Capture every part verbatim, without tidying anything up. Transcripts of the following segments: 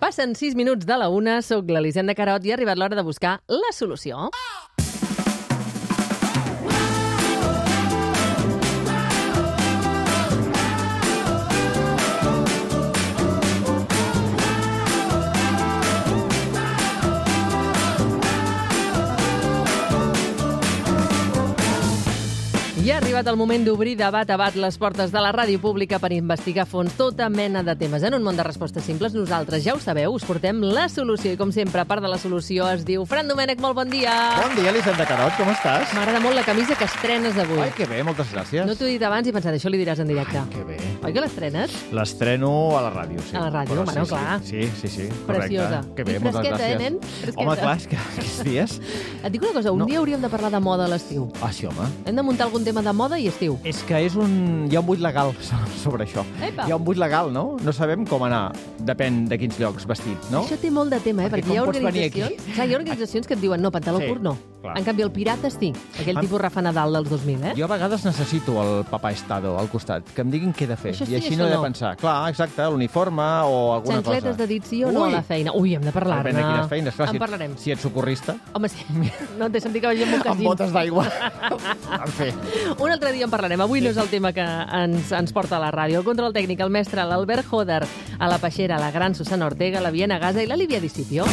Passen sis minuts de la una, soc l'Elisenda Carot i ha arribat l'hora de buscar la solució. I ha arribat el moment d'obrir de bat a bat les portes de la ràdio pública per investigar a fons tota mena de temes. En un món de respostes simples, nosaltres, ja ho sabeu, us portem la solució. I com sempre, a part de la solució, es diu Fran Domènech, molt bon dia. Bon dia, Elisenda Carot, com estàs? M'agrada molt la camisa que estrenes avui. Ai, que bé, moltes gràcies. No t'ho he dit abans i he pensat, això li diràs en directe. Ai, que bé. Oi que l'estrenes? L'estreno a la ràdio, sí. A la ràdio, Però bueno, sí, clar. Sí, sí, sí, correcte. Preciosa. Que bé, I moltes fresqueta, gràcies. eh, nen? Fresqueta. Home, clar, és que aquests dies... Et dic una cosa, un No. dia hauríem de parlar de moda a l'estiu. Ah, sí, home. Hem de muntar algun tema de moda i estiu. És que és un... hi ha un buit legal sobre això. Epa. Hi ha un buit legal, no? No sabem com anar, depèn de quins llocs vestit, no? Això té molt de tema, eh? Perquè Perquè, com hi ha pots venir aquí? organitzacions... Clar, hi ha organitzacions que et diuen, no, pantaló Sí, curt no. clar. En canvi, el Pirates sí. Aquell Am- tipus Rafa Nadal dels dos mil, eh? Jo a vegades necessito el papà Estado al costat, que em diguin què he de fer. Això sí, I així això no he de no. pensar. Clar, exacte, l'uniforme o alguna cosa. Xancletes de dit sí o no a la feina. Ui, hem de parlar-ne. Depèn de quines feines. Clar, En si, parlarem. si ets socorrista, Home, sí. No té sentit que vagi amb un amb casino. botes d'aigua. En fi. Un altre dia en parlarem. Avui no és el tema que ens, ens porta a la ràdio. Contra el tècnic, el mestre, l'Albert Joder, a la Peixera, la gran Susana Ortega, la Viena Gaza i la Lívia Discipio.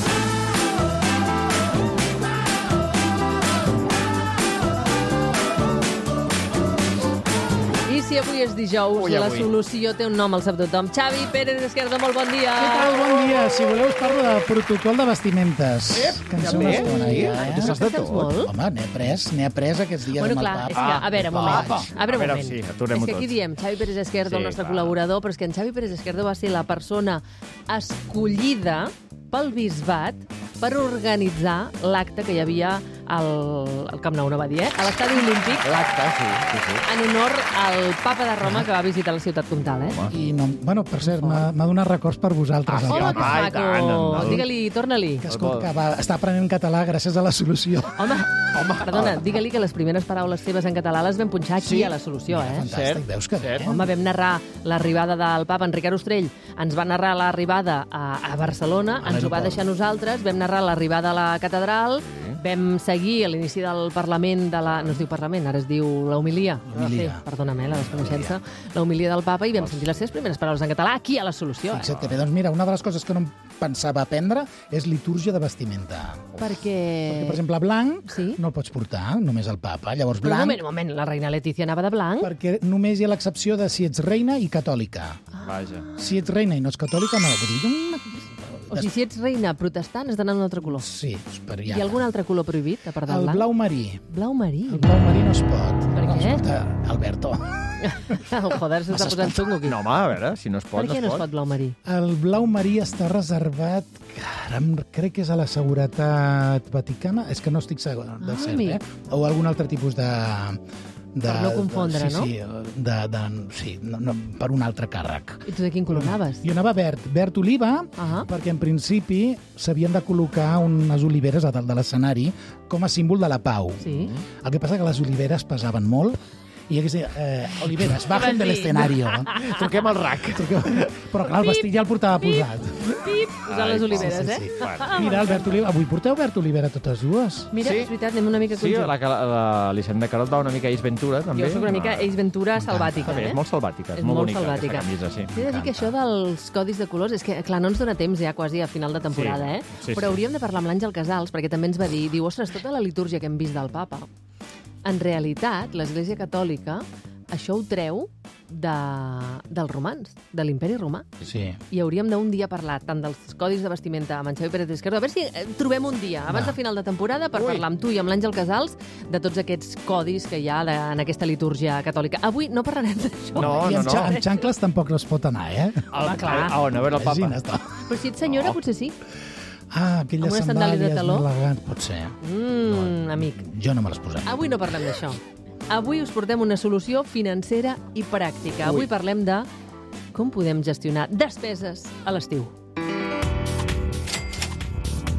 I si avui és dijous, Ui, la avui. solució té un nom, el sap tothom. Xavi Pérez Esquerdo, molt bon dia. Què tal? Bon dia. Si voleu us parlo de protocol de vestimentes. Que en sé una també? estona Sí? ja, Tu eh? saps de Saps tot? molt? Home, n'he après, n'he après aquests dies Bueno, amb el clar, papa. és que, a veure, un moment. Papa. A veure, un A veure, moment. sí, aturem-ho és que aquí tot. diem Xavi Pérez Esquerdo, Sí, el nostre clar. col·laborador, però és que en Xavi Pérez Esquerdo va ser la persona escollida pel bisbat per organitzar l'acte que hi havia al, al Camp Nou, no va dir, eh? A l'estadi olímpic, L'acte, sí, sí, sí. en honor al papa de Roma que va visitar la ciutat comtal, eh? Home. I no, bueno, per cert, m'ha m'ha donat records per vosaltres. Ah, el sí, Home, papa. que Ai, tant, maco! endavant. Digue-li, torna-li. Que, escolta, que va, està aprenent català gràcies a la solució. Home, Home, perdona, digue-li que les primeres paraules seves en català les vam punxar aquí Sí. a la solució, eh? Fantàstic, Cert, veus que bé? cert. Home, vam narrar l'arribada del papa, en Ricard Ostrell ens va narrar l'arribada a, a Barcelona, A ens ho va l'aeroport. deixar a nosaltres, vam narrar l'arribada a la catedral, vam seguir a l'inici del Parlament de la... no es diu Parlament, ara es diu la homilia. Homilia. Sí, perdona'm, eh, la desconeixença. La homilia del papa i vam sentir les seves primeres paraules en català aquí a la solució. Eh? Fixa't que bé, doncs mira, una de les coses que no em pensava aprendre és litúrgia de vestimenta. Perquè... Perquè, per exemple, blanc Sí. no el pots portar, només el papa. Llavors, Però un blanc, moment, un moment, la reina Letícia anava de blanc? perquè només hi ha l'excepció de si ets reina i catòlica. Vaja. Si ets reina i no ets catòlica, no. Vull dir, una... O sigui, si ets reina protestant, has d'anar d'un altre color. Sí, però Hi ja. ha algun altre color prohibit, a part del El blanc? blau marí. Blau marí. El blau marí no es pot. Per no, què? Escolta, Alberto, Oh, joder, s'està M'has posant xungo aquí. No, home, a veure, si no es pot, Per què no es pot blau marí? el blau marí està reservat, ara em- crec que és a la seguretat vaticana, és que no estic segur de Ah, cert, amic. eh? O algun altre tipus de... de Per no confondre, de, sí, no? Sí, de, de, sí no, no, per un altre càrrec. I tu de quin color anaves? Jo anava verd, verd oliva, Ah. perquè en principi s'havien de col·locar unes oliveres a dalt de l'escenari com a símbol de la pau. Sí. El que passa que les oliveres pesaven molt i hagués dit, eh, oliveres, bajen de dir? l'escenario. Truquem al rac. Però clar, el vestit ja el portava posat. Pip, posant les oliveres, sí, eh? sí, Bueno. Mira, Albert Oliva, avui porteu Albert Olivera totes dues? Mira, Sí. és veritat, anem una mica Sí, conjunt. la, la, la Elisenda Carot va una mica a Ace Ventura, també. Jo sóc una mica Ace Ventura salvàtica, També, eh? és molt salvàtica, és, És molt, molt bonica, salvàtica. aquesta camisa, sí. T'he de dir que això dels codis de colors, és que, clar, no ens dona temps ja quasi a final de temporada, Sí, eh? sí, Però sí. hauríem de parlar amb l'Àngel Casals, perquè també ens va dir, diu, ostres, tota la litúrgia que hem vist del papa, en realitat, l'Església Catòlica, això ho treu de, dels romans, de l'imperi romà. Sí. I hauríem d'un dia parlar tant dels codis de vestimenta amb en Xavi Pérez Esquerdo, a veure si eh, trobem un dia, abans Va. de final de temporada, per Ui. parlar amb tu i amb l'Àngel Casals de tots aquests codis que hi ha de, en aquesta litúrgia catòlica. Avui no parlarem d'això. No, I no, amb, no. xa amb xancles tampoc no es pot anar, eh? Al, Home, clar. A on? A veure el papa. Imagina't, no? Però si ets senyora, No. potser sí. Ah, aquelles Amb unes sandàlies de sandàlies taló? molt elegants, pot ser. Mm, amic, Jo no me les posaré. avui no parlem d'això. Avui us portem una solució financera i pràctica. Avui Ui. parlem de com podem gestionar despeses a l'estiu.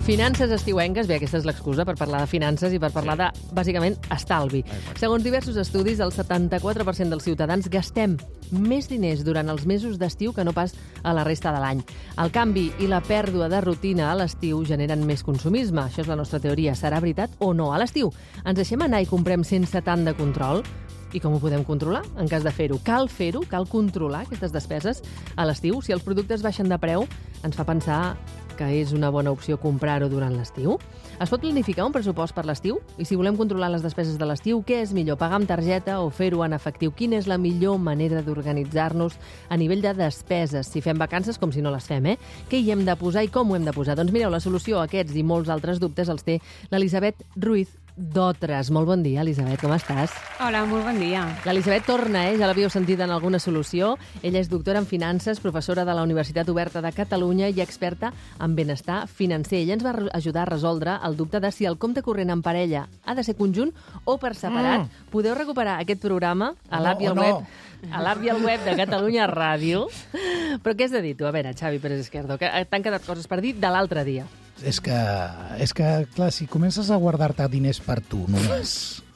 Finances estiuenques, bé, aquesta és l'excusa per parlar de finances i per parlar de, bàsicament, estalvi. Segons diversos estudis, el setanta-quatre per cent dels ciutadans gastem més diners durant els mesos d'estiu que no pas a la resta de l'any. El canvi i la pèrdua de rutina a l'estiu generen més consumisme. Això és la nostra teoria. Serà veritat o no? A l'estiu ens deixem anar i comprem sense tant de control? I com ho podem controlar en cas de fer-ho? Cal fer-ho? Cal controlar aquestes despeses a l'estiu? Si els productes baixen de preu, ens fa pensar que és una bona opció comprar-ho durant l'estiu? Es pot planificar un pressupost per l'estiu? I si volem controlar les despeses de l'estiu, què és millor, pagar amb targeta o fer-ho en efectiu? Quina és la millor manera d'organitzar-nos a nivell de despeses? Si fem vacances, com si no les fem, eh? Què hi hem de posar i com ho hem de posar? Doncs mireu, la solució a aquests i molts altres dubtes els té l'Elisabet Ruiz d'Otres. Molt bon dia, Elisabet, com estàs? Hola, molt bon dia. L'Elisabet torna, eh? Ja l'havíeu sentit en alguna solució. Ella és doctora en finances, professora de la Universitat Oberta de Catalunya i experta en benestar financer. Ella ens va ajudar a resoldre el dubte de si el compte corrent en parella ha de ser conjunt o per separat. Mm. Podeu recuperar aquest programa a l'app no, i al no. web a l'app i al web de Catalunya Ràdio. Però què has de dir tu? A veure, Xavi Pérez Izquierdo, que t'han quedat coses per dir de l'altre dia. És que, és que, clar, si comences a guardar-te diners per tu només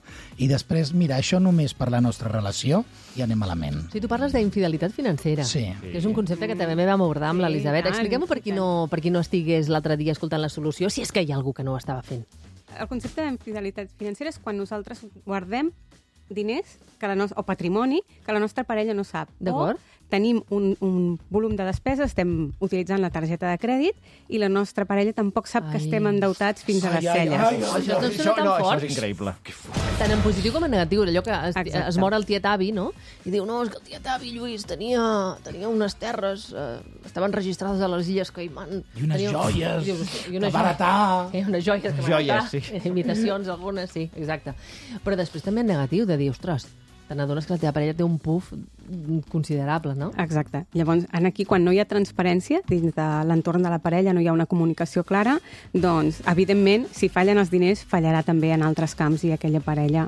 i després, mira, això només per la nostra relació, ja anem malament. O sigui, tu parles d'infidelitat financera. Sí. Que és un concepte que també vam abordar amb sí, l'Elisabet. Expliquem-ho per qui no, per qui no estigués l'altre dia escoltant la solució, si és que hi ha algú que no ho estava fent. El concepte d'infidelitat financera és quan nosaltres guardem diners que la no... o patrimoni que la nostra parella no sap. D'acord. O tenim un, un volum de despeses, estem utilitzant la targeta de crèdit i la nostra parella tampoc sap ai. que estem endeutats fins a les ai, celles. Ai, ai, ai, això no això, sona tan no, fort. Això és increïble. Tant en positiu com en negatiu. Allò que es, Exacte. es mor el tiet avi, no? I diu, no, és que el tiet avi, Lluís, tenia, tenia unes terres, eh, estaven registrades a les Illes Caimán. I unes tenia, joies, i dius, i unes que baratar. Eh, unes joies que Joies, baratar. Sí. Imitacions, algunes, sí, exacte. Però després també en negatiu, de dir, ostres, te n'adones que la teva parella té un puf considerable, no? Exacte. Llavors, en aquí, quan no hi ha transparència dins de l'entorn de la parella, no hi ha una comunicació clara, doncs, evidentment, si fallen els diners, fallarà també en altres camps i aquella parella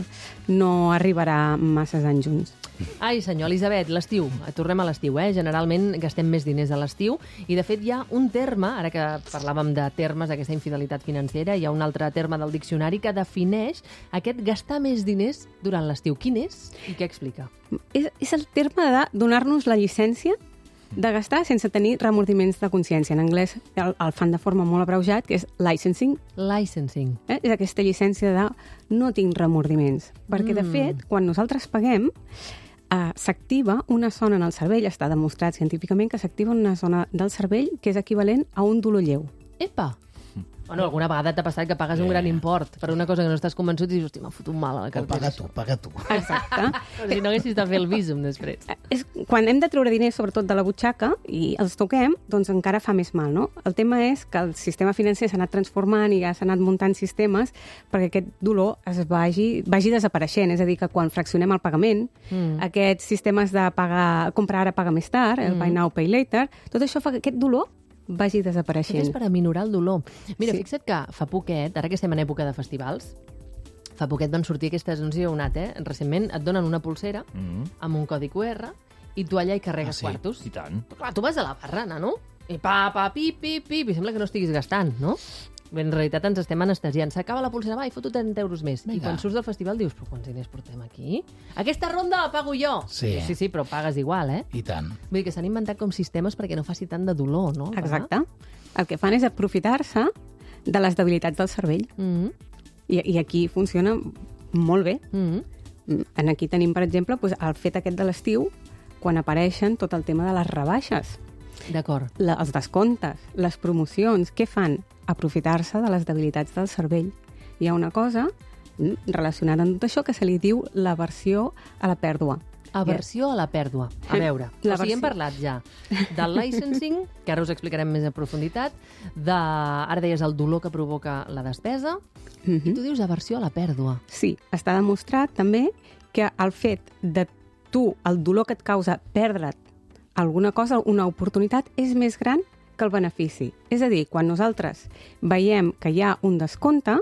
no arribarà masses anys junts. Ai, senyor, Elisabet, l'estiu. Tornem a l'estiu, eh? Generalment gastem més diners a l'estiu i, de fet, hi ha un terme, ara que parlàvem de termes, d'aquesta infidelitat financera, hi ha un altre terme del diccionari que defineix aquest gastar més diners durant l'estiu. Quin és i què explica? És, és el terme de donar-nos la llicència de gastar sense tenir remordiments de consciència. En anglès el, el fan de forma molt abreujat, que és licensing. Licensing. Eh? És aquesta llicència de no tinc remordiments. Perquè, mm. de fet, quan nosaltres paguem, eh, s'activa una zona en el cervell, està demostrat científicament que s'activa una zona del cervell que és equivalent a un dolor lleu. Epa! Bueno, alguna vegada t'ha passat que pagues yeah. un gran import per una cosa que no estàs convençut i dius, hosti, m'ha fotut mal a la cartera. O paga tu, paga tu. Exacte. Si no haguessis de fer el visum després. És, quan hem de treure diners, sobretot de la butxaca, i els toquem, doncs encara fa més mal, no? El tema és que el sistema financer s'ha anat transformant i ja s'ha anat muntant sistemes perquè aquest dolor es vagi, vagi desapareixent. És a dir, que quan fraccionem el pagament, mm. aquests sistemes de pagar, comprar ara, paga més tard, el mm. buy now, pay later, tot això fa que aquest dolor vagi desapareixent. Tot és per aminorar el dolor. Mira, sí. fixa't que fa poquet, ara que estem en època de festivals, fa poquet van sortir aquestes, no sé si heu anat, eh? Recentment et donen una pulsera mm. amb un codi Q R i tu allà hi carregues ah, sí? quartos. I tant. Però clar, tu vas a la barra, no? I pa, pa, pi, pi, pi, i sembla que no estiguis gastant, no? En realitat ens estem anestesiant. S'acaba la pulsera, va, i foto trenta euros més. Vinga. I quan surts del festival dius, però quants diners portem aquí? Aquesta ronda la pago jo! Sí. Sí, sí, però pagues igual, eh? I tant. Vull dir que s'han inventat com sistemes perquè no faci tant de dolor, no? Exacte. El que fan és aprofitar-se de les debilitats del cervell. Mm-hmm. I, I aquí funciona molt bé. Mm-hmm. En aquí tenim, per exemple, doncs, el fet aquest de l'estiu, quan apareixen tot el tema de les rebaixes. D'acord. La, els descomptes, les promocions, què fan? Aprofitar-se de les debilitats del cervell. Hi ha una cosa relacionada amb tot això que se li diu l'aversió a la pèrdua. Aversió a la pèrdua. A veure, o sigui, hem parlat ja del licensing, que ara us explicarem més en profunditat, de, ara deies el dolor que provoca la despesa, mm-hmm. i tu dius aversió a la pèrdua. Sí, està demostrat també que el fet de tu, el dolor que et causa perdre't alguna cosa, una oportunitat, és més gran que el benefici. És a dir, quan nosaltres veiem que hi ha un descompte,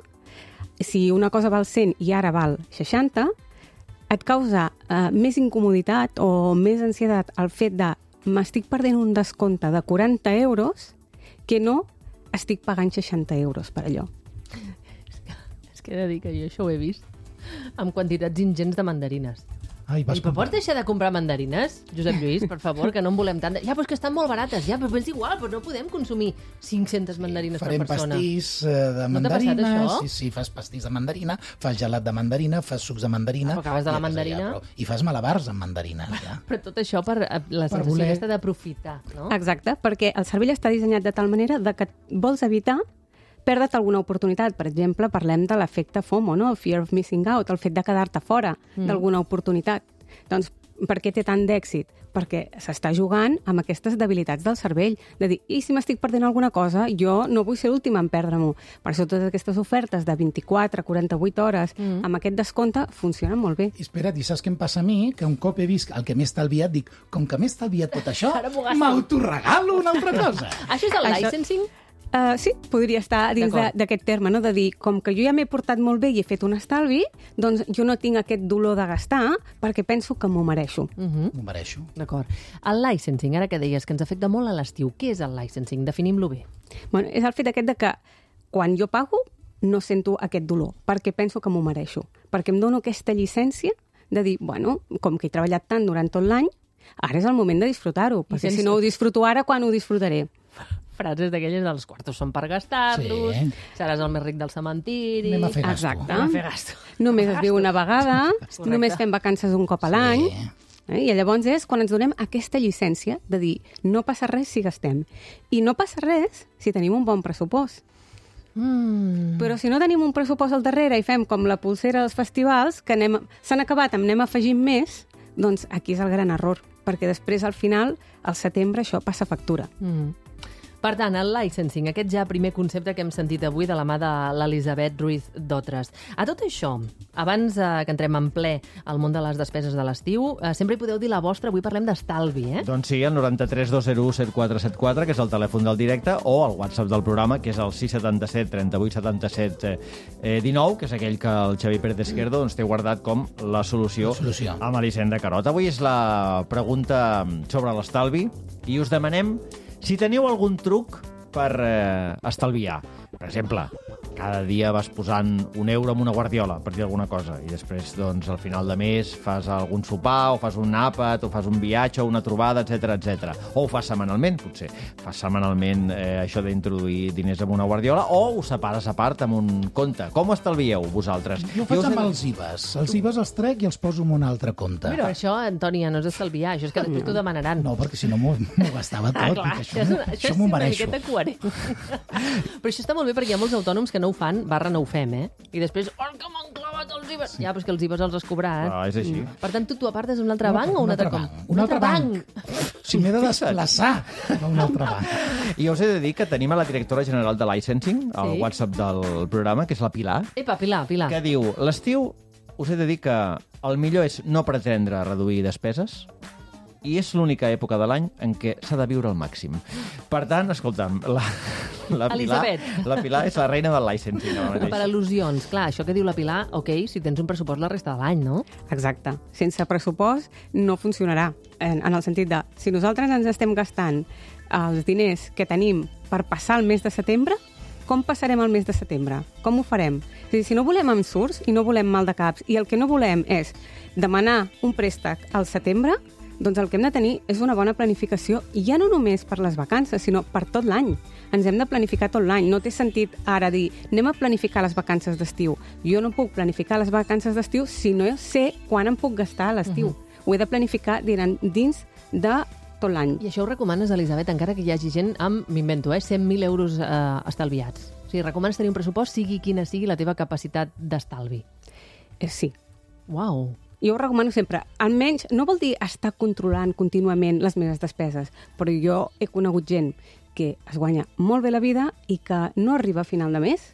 si una cosa val cent i ara val seixanta, et causa eh, més incomoditat o més ansietat el fet de m'estic perdent un descompte de quaranta euros que no estic pagant seixanta euros per allò. És que he de dir que jo això ho he vist amb quantitats ingents de mandarines. Ai, vas I, però comprar. pots deixar de comprar mandarines, Josep Lluís, per favor, que no en volem tant. Ja, però és que estan molt barates, ja, però és igual, però no podem consumir cinc-centes mandarines Farem per persona. pastís eh, de No t'ha passat, mandarina. això? Sí, sí, fas pastís de mandarina, fas gelat de mandarina, fas sucs de mandarina. Ah, però acabes de la i ja, mandarina. però- I fas malabars amb mandarina. Ja. Però tot això per eh, la sensació voler- aquesta d'aprofitar, no? Exacte, perquè el cervell està dissenyat de tal manera de que vols evitar perdre't alguna oportunitat. Per exemple, parlem de l'efecte FOMO, no? El fear of missing out, el fet de quedar-te fora mm. d'alguna oportunitat. Doncs per què té tant d'èxit? Perquè s'està jugant amb aquestes debilitats del cervell, de dir, i si m'estic perdent alguna cosa, jo no vull ser l'última en perdre-m'ho. Per això totes aquestes ofertes de vint-i-quatre a quaranta-vuit hores, mm. amb aquest descompte, funcionen molt bé. I espera't, i saps què em passa a mi? Que un cop he vist el que m'he estalviat, dic, com que m'he estalviat tot això, Ara m'ho gasto. m'autoregalo una altra cosa. Això és el Això- licensing? Uh, sí, podria estar dins de- D'acord. d'aquest terme, no? De dir, com que jo ja m'he portat molt bé i he fet un estalvi, doncs jo no tinc aquest dolor de gastar perquè penso que m'ho mereixo. Mhm. M'ho mereixo. D'acord. El licensing, ara que deies que ens afecta molt a l'estiu, què és el licensing? Definim-lo bé. Bueno, és el fet aquest de que quan jo pago no sento aquest dolor, perquè penso que m'ho mereixo, perquè em dono aquesta llicència de dir, bueno, com que he treballat tant durant tot l'any, ara és el moment de disfrutar-ho, perquè sense- si no ho disfruto ara, quan ho disfrutaré? Frases d'aquelles dels quartos són per gastar-los, Sí. seràs el més ric del cementiri... Anem a fer gasto. Exacte. Anem a fer gasto. Només es viu una vegada, Correcte. només fem vacances un cop a l'any, Sí. eh? I llavors és quan ens donem aquesta llicència de dir no passa res si gastem. I no passa res si tenim un bon pressupost. Mm. Però si no tenim un pressupost al darrere i fem com la pulsera dels festivals, que anem, s'han acabat, en anem afegint més, doncs aquí és el gran error, perquè després, al final, al setembre, això passa factura. Mm. Per tant, el licensing, aquest ja primer concepte que hem sentit avui de la mà de l'Elisabet Ruiz d'Otres. A tot això, abans eh, que entrem en ple al món de les despeses de l'estiu, eh, sempre hi podeu dir la vostra, avui parlem d'estalvi, eh? Doncs sí, el noranta-tres dos zero u set quatre set quatre, que és el telèfon del directe, o el WhatsApp del programa, que és el sis setanta set trenta-vuit setanta-set dinou, que és aquell que el Xavi Pérez Esquerdo doncs, té guardat com la solució, La solució. amb Elisenda Carot. Avui és la pregunta sobre l'estalvi i us demanem si teniu algun truc per eh, estalviar. Per exemple, cada dia vas posant un euro en una guardiola, per dir alguna cosa, i després, doncs, al final de mes fas algun sopar, o fas un àpat, o fas un viatge, o una trobada, etc etc. O ho fas setmanalment, potser. Fas setmanalment eh, això d'introduir diners en una guardiola, o ho separes a part amb un compte. Com ho estalvieu, vosaltres? Jo ho faig us he amb de- els I V As. Els I V As els trec i els poso en un altre compte. Mira, per això, Antònia, no és estalviar, això és que després t'ho demanaran. No, perquè si no m'ho m'ho gastava tot. Ah, clar, dic, això, és, una, això, això és m'ho una mereixo. miqueta coherent. Però això està molt bé perquè hi ha molts autònoms que no ho fan, barra no ho fem, eh? I després, oh, que m'han clavat els I V As! Sí. Ja, però és que els I V As els has cobrat. Ah, és així. Per tant, tu t'ho apartes d'un altre banc o un altre com? Un altre banc. Si m'he de desplaçar a un altre banc. I us he de dir que tenim a la directora general de Licensing, al Sí. WhatsApp del programa, que és la Pilar, Epa, Pilar, Pilar. que diu, l'estiu us he de dir que el millor és no pretendre reduir despeses i és l'única època de l'any en què s'ha de viure al màxim. Per tant, escolta'm, la, la, Pilar, Elisabet. la Pilar és la reina del licensing ara mateix. Per al·lusions. Clar, això que diu la Pilar, ok, si tens un pressupost la resta de l'any, no? Exacte. Sense pressupost no funcionarà. En, en el sentit de, si nosaltres ens estem gastant els diners que tenim per passar el mes de setembre, com passarem el mes de setembre? Com ho farem? És a dir, si no volem ensurts i no volem mal de caps i el que no volem és demanar un préstec al setembre, doncs el que hem de tenir és una bona planificació, i ja no només per les vacances, sinó per tot l'any. Ens hem de planificar tot l'any. No té sentit ara dir, anem a planificar les vacances d'estiu. Jo no puc planificar les vacances d'estiu si no sé quan em puc gastar a l'estiu. Uh-huh. Ho he de planificar dins de tot l'any. I això ho recomanes, Elisabet, encara que hi hagi gent amb, m'invento, eh, cent mil euros eh, estalviats. O sigui, recomanes tenir un pressupost, sigui quina sigui la teva capacitat d'estalvi. Eh, sí. Uau. Jo ho recomano sempre. Almenys, no vol dir estar controlant contínuament les meves despeses, però jo he conegut gent que es guanya molt bé la vida i que no arriba a final de mes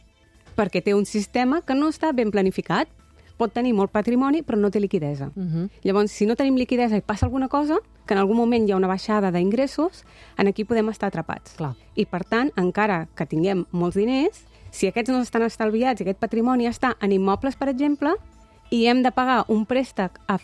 perquè té un sistema que no està ben planificat. Pot tenir molt patrimoni, però no té liquidesa. Uh -huh. Llavors, si no tenim liquidesa i passa alguna cosa, que en algun moment hi ha una baixada d'ingressos, en aquí podem estar atrapats. Clar. I, per tant, encara que tinguem molts diners, si aquests no estan estalviats i aquest patrimoni està en immobles, per exemple, i hem de pagar un préstec a,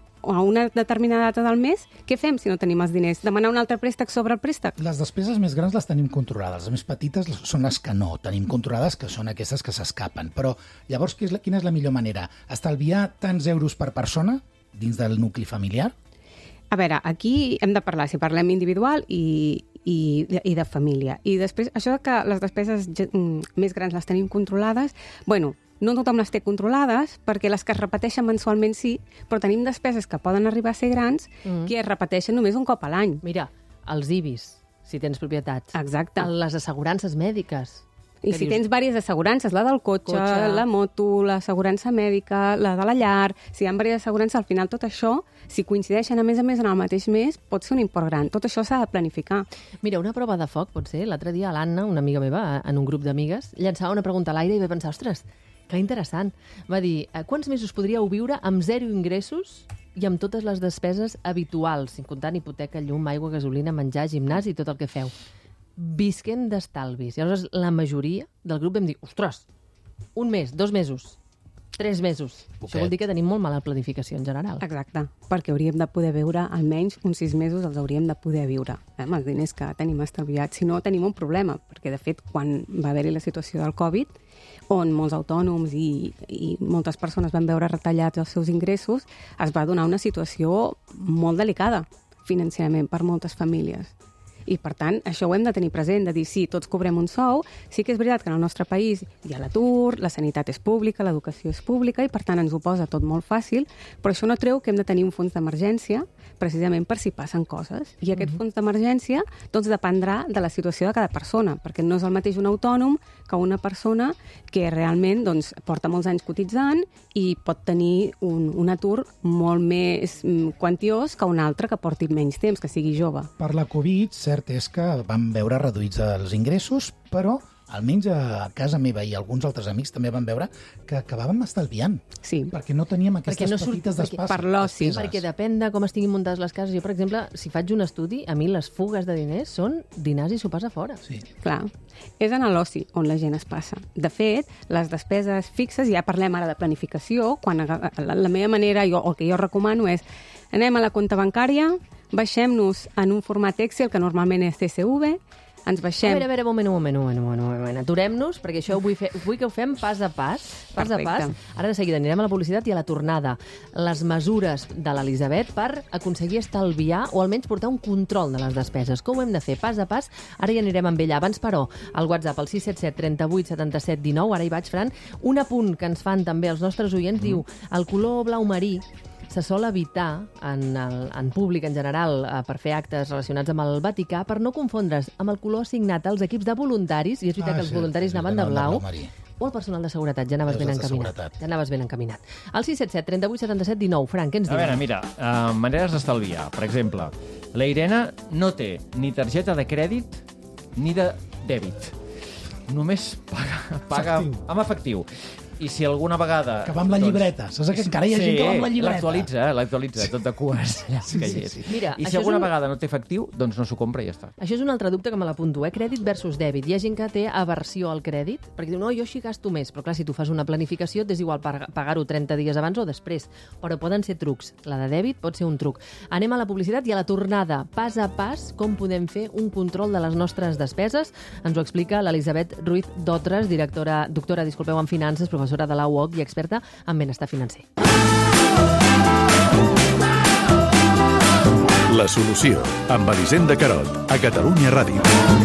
a una determinada data del mes, què fem si no tenim els diners? Demanar un altre préstec sobre el préstec? Les despeses més grans les tenim controlades, les més petites són les que no tenim controlades, que són aquestes que s'escapen. Però llavors, quina és la millor manera? Estalviar tants euros per persona dins del nucli familiar? A veure, aquí hem de parlar, si parlem individual i, i, i de família. I després, això que les despeses més grans les tenim controlades, bueno, no tothom les té controlades, perquè les que es repeteixen mensualment sí, però tenim despeses que poden arribar a ser grans mm. que es repeteixen només un cop a l'any. Mira, els I B I S, si tens propietats. Exacte. Les assegurances mèdiques. I si tens diverses assegurances, la del cotxe, cotxe, la moto, l'assegurança mèdica, la de la llar, si hi ha diverses assegurances, al final tot això, si coincideixen a més a més en el mateix mes, pot ser un import gran. Tot això s'ha de planificar. Mira, una prova de foc pot ser, l'altre dia l'Anna, una amiga meva, en un grup d'amigues, llançava una pregunta a l'aire i vaig pensar, ostres, que interessant. Va dir, quants mesos podríeu viure amb zero ingressos i amb totes les despeses habituals, sin comptant hipoteca, llum, aigua, gasolina, menjar, gimnàs i tot el que feu? Visquent d'estalvis. I llavors la majoria del grup vam dir, ostres, un mes, dos mesos, tres mesos. Poquet. Això vol dir que tenim molt mala planificació en general. Exacte, perquè hauríem de poder viure almenys uns sis mesos els hauríem de poder viure, eh, amb els diners que tenim estalviats. Si no, tenim un problema, perquè de fet, quan va haver-hi la situació del Covid, on molts autònoms i, i moltes persones van veure retallats els seus ingressos, es va donar una situació molt delicada financerament per moltes famílies. I, per tant, això ho hem de tenir present, de dir, sí, tots cobrem un sou, sí que és veritat que en el nostre país hi ha l'atur, la sanitat és pública, l'educació és pública, i, per tant, ens ho posa tot molt fàcil, però això no treu que hem de tenir un fons d'emergència, precisament per si passen coses. I aquest fons d'emergència, doncs, dependrà de la situació de cada persona, perquè no és el mateix un autònom que una persona que realment, doncs, porta molts anys cotitzant i pot tenir un, un atur molt més quantiós que un altre que porti menys temps, que sigui jove. Per la Covid, cert és que vam veure reduïts els ingressos, però almenys a casa meva i alguns altres amics també van veure que acabàvem estalviant. Sí. Perquè no teníem aquestes no petites despeses. Per l'oci. Perquè depèn de com estiguin muntades les cases. Jo, per exemple, si faig un estudi, a mi les fugues de diners són dinars i sopars a fora. Sí. Clar. És en l'oci on la gent es passa. De fet, les despeses fixes, ja parlem ara de planificació, quan la, la meva manera, jo, el que jo recomano és anem a la compta bancària, baixem-nos en un format Excel, que normalment és C S V, ens baixem... A veure, a veure, un moment, un moment, un moment, un moment, un moment. Aturem-nos, perquè això vull, fer, vull que ho fem pas a pas, pas Perfecte. a pas. Ara de seguida anirem a la publicitat i a la tornada. Les mesures de l'Elisabet per aconseguir estalviar o almenys portar un control de les despeses. Com ho hem de fer? Pas a pas. Ara hi anirem amb ella. Abans, però, al WhatsApp, el sis set set, trenta-vuit, setanta-set, dinou. Ara hi vaig, Fran. Un apunt que ens fan també els nostres oients mm. diu el color blau marí se sol evitar en, el, en públic en general eh, per fer actes relacionats amb el Vaticà per no confondre's amb el color assignat als equips de voluntaris, i és veritat ah, que els sí, voluntaris sí, anaven de blau, o el personal de seguretat, ja anaves ben encaminat. Ja anaves ben encaminat. El sis set set, trenta-vuit, setanta-set, dinou. Frank, què ens dius? A veure, mira, uh, maneres d'estalviar. Per exemple, la Irene no té ni targeta de crèdit ni de dèbit. Només paga, paga efectiu. amb efectiu. I si alguna vegada... Que va amb la llibreta. Saps que encara hi ha sí, gent que va amb la llibreta? L'actualitza, l'actualitza, tot de cues. Sí, sí, sí. Mira, I si alguna un... vegada no té efectiu, doncs no s'ho compra i ja està. Això és un altre dubte que me l'apunto, eh? Crèdit versus dèbit. Hi ha gent que té aversió al crèdit, perquè diu, no, jo així gasto més. Però clar, si tu fas una planificació, és igual pagar-ho trenta dies abans o després. Però poden ser trucs. La de dèbit pot ser un truc. Anem a la publicitat i a la tornada, pas a pas, com podem fer un control de les nostres despeses. Ens ho explica l'Elisabet Ruiz Dotres, directora, doctora, disculpeu, en finances, professora de la U O C i experta en benestar financer. La solució, amb Elisenda Carot, a Catalunya Ràdio.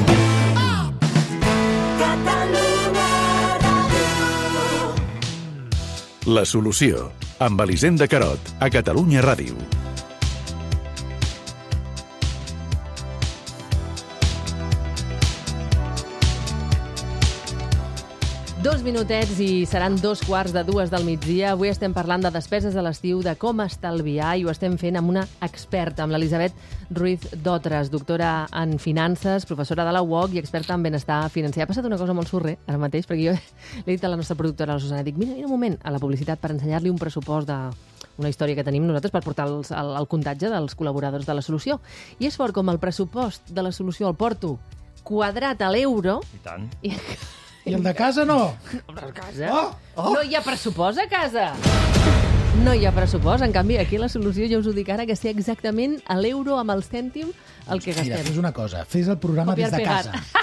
La solució, amb Elisenda Carot, a Catalunya Ràdio. Dos minutets i seran dos quarts de dues del migdia. Avui estem parlant de despeses de l'estiu, de com estalviar, i ho estem fent amb una experta, amb l'Elisabet Ruiz Dotres, doctora en finances, professora de la U O C i experta en benestar financer. Ha passat una cosa molt surre ara mateix, perquè jo l'he dit a la nostra productora, la Susana, dic, mira, mira un moment, a la publicitat per ensenyar-li un pressupost de una història que tenim nosaltres per portar els, el, el comptatge dels col·laboradors de la solució. I és fort com el pressupost de la solució el porto quadrat a l'euro. I tant. I... I el de casa no? No, a casa? Oh, oh. No hi ha pressupost a casa. No hi ha pressupost, en canvi, aquí la solució, ja us ho dic ara, que sé exactament a l'euro amb el cèntim el que gastem. Mira, fes una cosa, fes el programa Copiar, des de pegar. casa.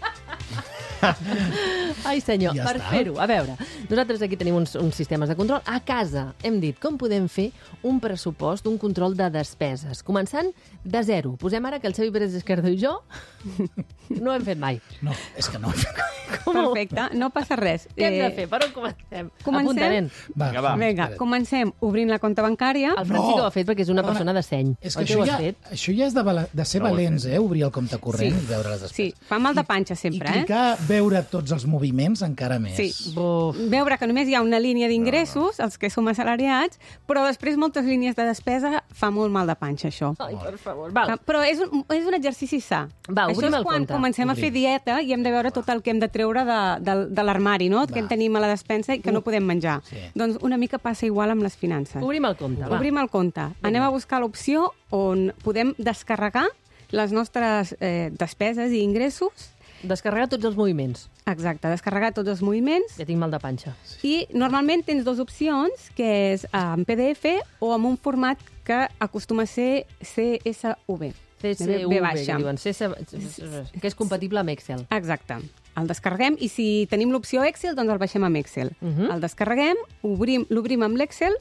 Ai, senyor, Ja per està. fer-ho. A veure, nosaltres aquí tenim uns, uns sistemes de control. A casa hem dit com podem fer un pressupost, un control de despeses. Començant de zero. Posem ara que el Xavi Pérez Esquerdo i jo no ho hem fet mai. No, és que no. Com ho- Perfecte, no passa res. Què hem de Eh, fer? Per on comencem? comencem? Apuntarem. Va, Vinga, va. Vinga, espera't. comencem obrint la compta bancària. El Francisco No. ho ha fet perquè és una Perdona, persona de seny. És que Oi que això ho has ja, fet? això ja és de, vala- de ser No ho he valents, fet. eh? Obrir el compte corrent Sí. i veure les Sí, despeses. fa mal de panxa sempre, I eh? clicar, veure tots els moviments encara més. Sí. Buf. Veure que només hi ha una línia d'ingressos, els que som assalariats, però després moltes línies de despesa fa molt mal de panxa, això. Ai, per favor. Val. Però és un, és un exercici sa. Va, Això obrim és el quan compte. comencem a fer Obrim. dieta i hem de veure tot el que hem de treure de, de, de l'armari, no? Que Va. en tenim a la despensa i que no podem menjar. Sí. Doncs una mica passa igual amb les finances. Obrim el compte, va. Obrim el compte. Anem a buscar l'opció on podem descarregar les nostres eh, despeses i ingressos. Descarregar tots els moviments. Exacte, descarregar tots els moviments. Ja tinc mal de panxa. I normalment tens dues opcions, que és en P D F o en un format que acostuma a ser C S V. C S V, B que baixa. diuen. C S V, que és compatible amb Excel. Exacte. El descarreguem i si tenim l'opció Excel, doncs el baixem amb Excel. Uh -huh. El descarreguem, obrim, l'obrim amb l'Excel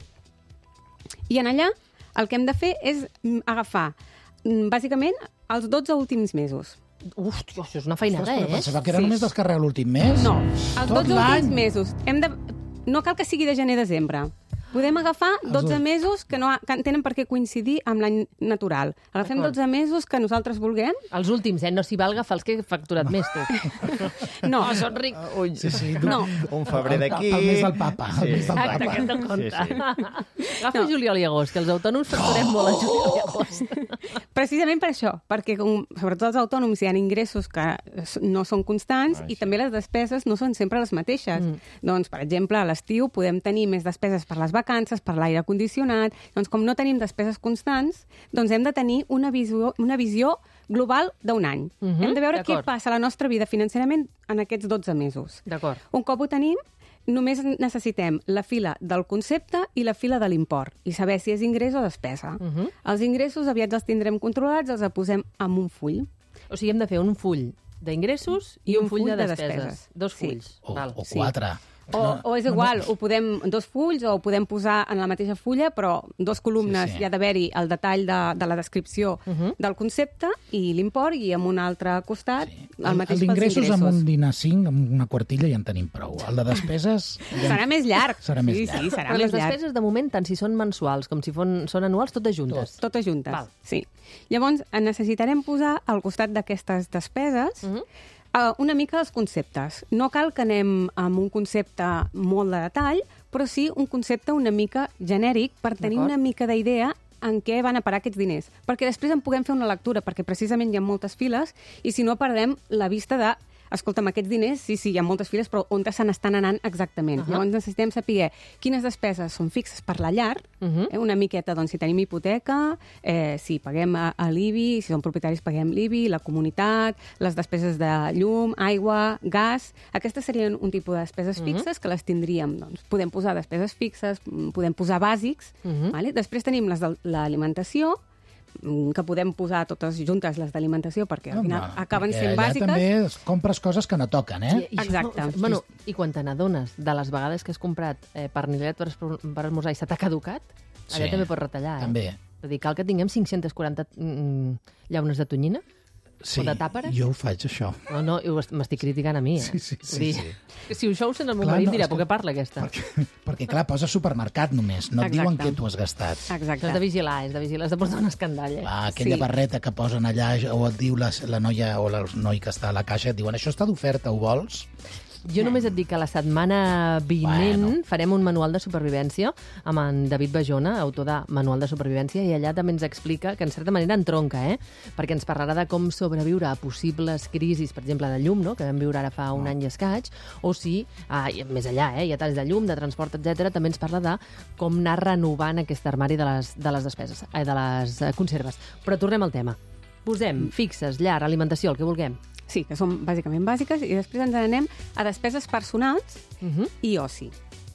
i en allà el que hem de fer és mm, agafar, mm, bàsicament, els dotze últims mesos. Hòstia, això és una feinada, Ostres, però eh? pensava que era Sí. només descarregar l'últim mes. No, els Tot dotze l'any. últims mesos. Hem de... No cal que sigui de gener a desembre. Podem agafar dotze ul- mesos que no ha- que tenen per què coincidir amb l'any natural. Agafem D'acord. dotze mesos que nosaltres vulguem. Els últims, eh? No s'hi valga fa els que he facturat més, tu. No, Oh, són ric. Ui, Sí, sí. no. un febrer d'aquí... El mes del papa. El mes del Exacte, papa. aquest de compte. Sí, sí. Agafa No. juliol i agost, que els autònoms facturem molt a juliol i agost. Precisament per això, perquè com, sobretot els autònoms hi ha ingressos que s- no són constants Ah, i sí. també les despeses no són sempre les mateixes. Mm. Doncs, per exemple, a l'estiu podem tenir més despeses per les vacances, per l'aire condicionat. Doncs com no tenim despeses constants, doncs hem de tenir una visió, una visió global d'un any. Mhm, Hem de veure què d'acord. passa a la nostra vida financerament en aquests dotze mesos. D'acord. Un cop ho tenim, només necessitem la fila del concepte i la fila de l'import i saber si és ingrés o despesa. Mhm. Els ingressos aviat els tindrem controlats, els posem en un full. O sigui, hem de fer un full d'ingressos i, un full, de despeses. Dos Sí. fulls. O, Val. o quatre. O, o és igual, ho podem dos fulls o ho podem posar en la mateixa fulla, però dos columnes Sí, sí. hi ha d'haver-hi el detall de, de la descripció Mhm. del concepte i l'import, i en un altre costat Sí. el mateix el pels d'ingressos ingressos. amb un dinar cinc, amb una quartilla ja en tenim prou. El de despeses... Ja... Serà més llarg. Serà més sí, llarg. Sí, serà Però més les llarg. despeses, de moment, tant si són mensuals com si fon, són anuals, totes juntes. Totes juntes, Val. sí. Llavors, necessitarem posar al costat d'aquestes despeses Mhm. uh, una mica els conceptes. No cal que anem amb un concepte molt de detall, però sí un concepte una mica genèric per tenir D'acord. una mica d'idea en què van a parar aquests diners. Perquè després en puguem fer una lectura, perquè precisament hi ha moltes files, i si no perdem la vista de escolta'm, aquests diners, sí, sí, hi ha moltes files, però on se n'estan anant exactament? Uh-huh. Llavors necessitem saber quines despeses són fixes per la llar, Mhm. eh, una miqueta, doncs, si tenim hipoteca, eh, si paguem a, a l'I B I, si som propietaris paguem l'I B I, la comunitat, les despeses de llum, aigua, gas... Aquestes serien un tipus de despeses Mhm. fixes que les tindríem. Doncs, podem posar despeses fixes, mm, podem posar bàsics, Mhm. vale? Després tenim les de l'alimentació, mm, que podem posar totes juntes les d'alimentació, perquè al final acaben perquè sent allà bàsiques. també es compres coses que no toquen, eh? I, i Exacte. Això, bueno, I quan te n'adones de les vegades que has comprat eh, pernillet per, espro- per esmorzar i se t'ha caducat, allà Sí, també pots retallar. Eh? també. És a dir, cal que tinguem cinc-centes quaranta mm, llaunes de tonyina? Sí, O de tàperes? jo ho faig, això. No, no, ho est- m'estic criticant a mi, eh? Sí, sí, sí, Vull dir, sí. que Si això ho sent el meu Clar, marit, no, dirà, és que- per què parla aquesta? Perquè, perquè, clar, posa supermercat només. No et diuen Exacte. què tu has gastat. Exacte. Això és de vigilar, és de vigilar, és de portar un escandall, eh? Va, aquella Sí. barreta que posen allà, o et diu la, la noia o el noi que està a la caixa, et diuen, això està d'oferta, ho vols? Jo només et dic que la setmana vinent Bueno. farem un manual de supervivència amb en David Bajona, autor de Manual de Supervivència, i allà també ens explica, que en certa manera entronca, eh? perquè ens parlarà de com sobreviure a possibles crisis, per exemple, de llum, no? que vam viure ara fa un any i escaig, o si, ah, i més allà, eh? hi ha talls de llum, de transport, etcètera. També ens parla de com anar renovant aquest armari de les, de les despeses, eh? de les eh, conserves. Però tornem al tema. Posem fixes, llar, alimentació, el que vulguem. Sí, que són bàsicament bàsiques, i després ens n'anem a despeses personals Uh -huh. i oci.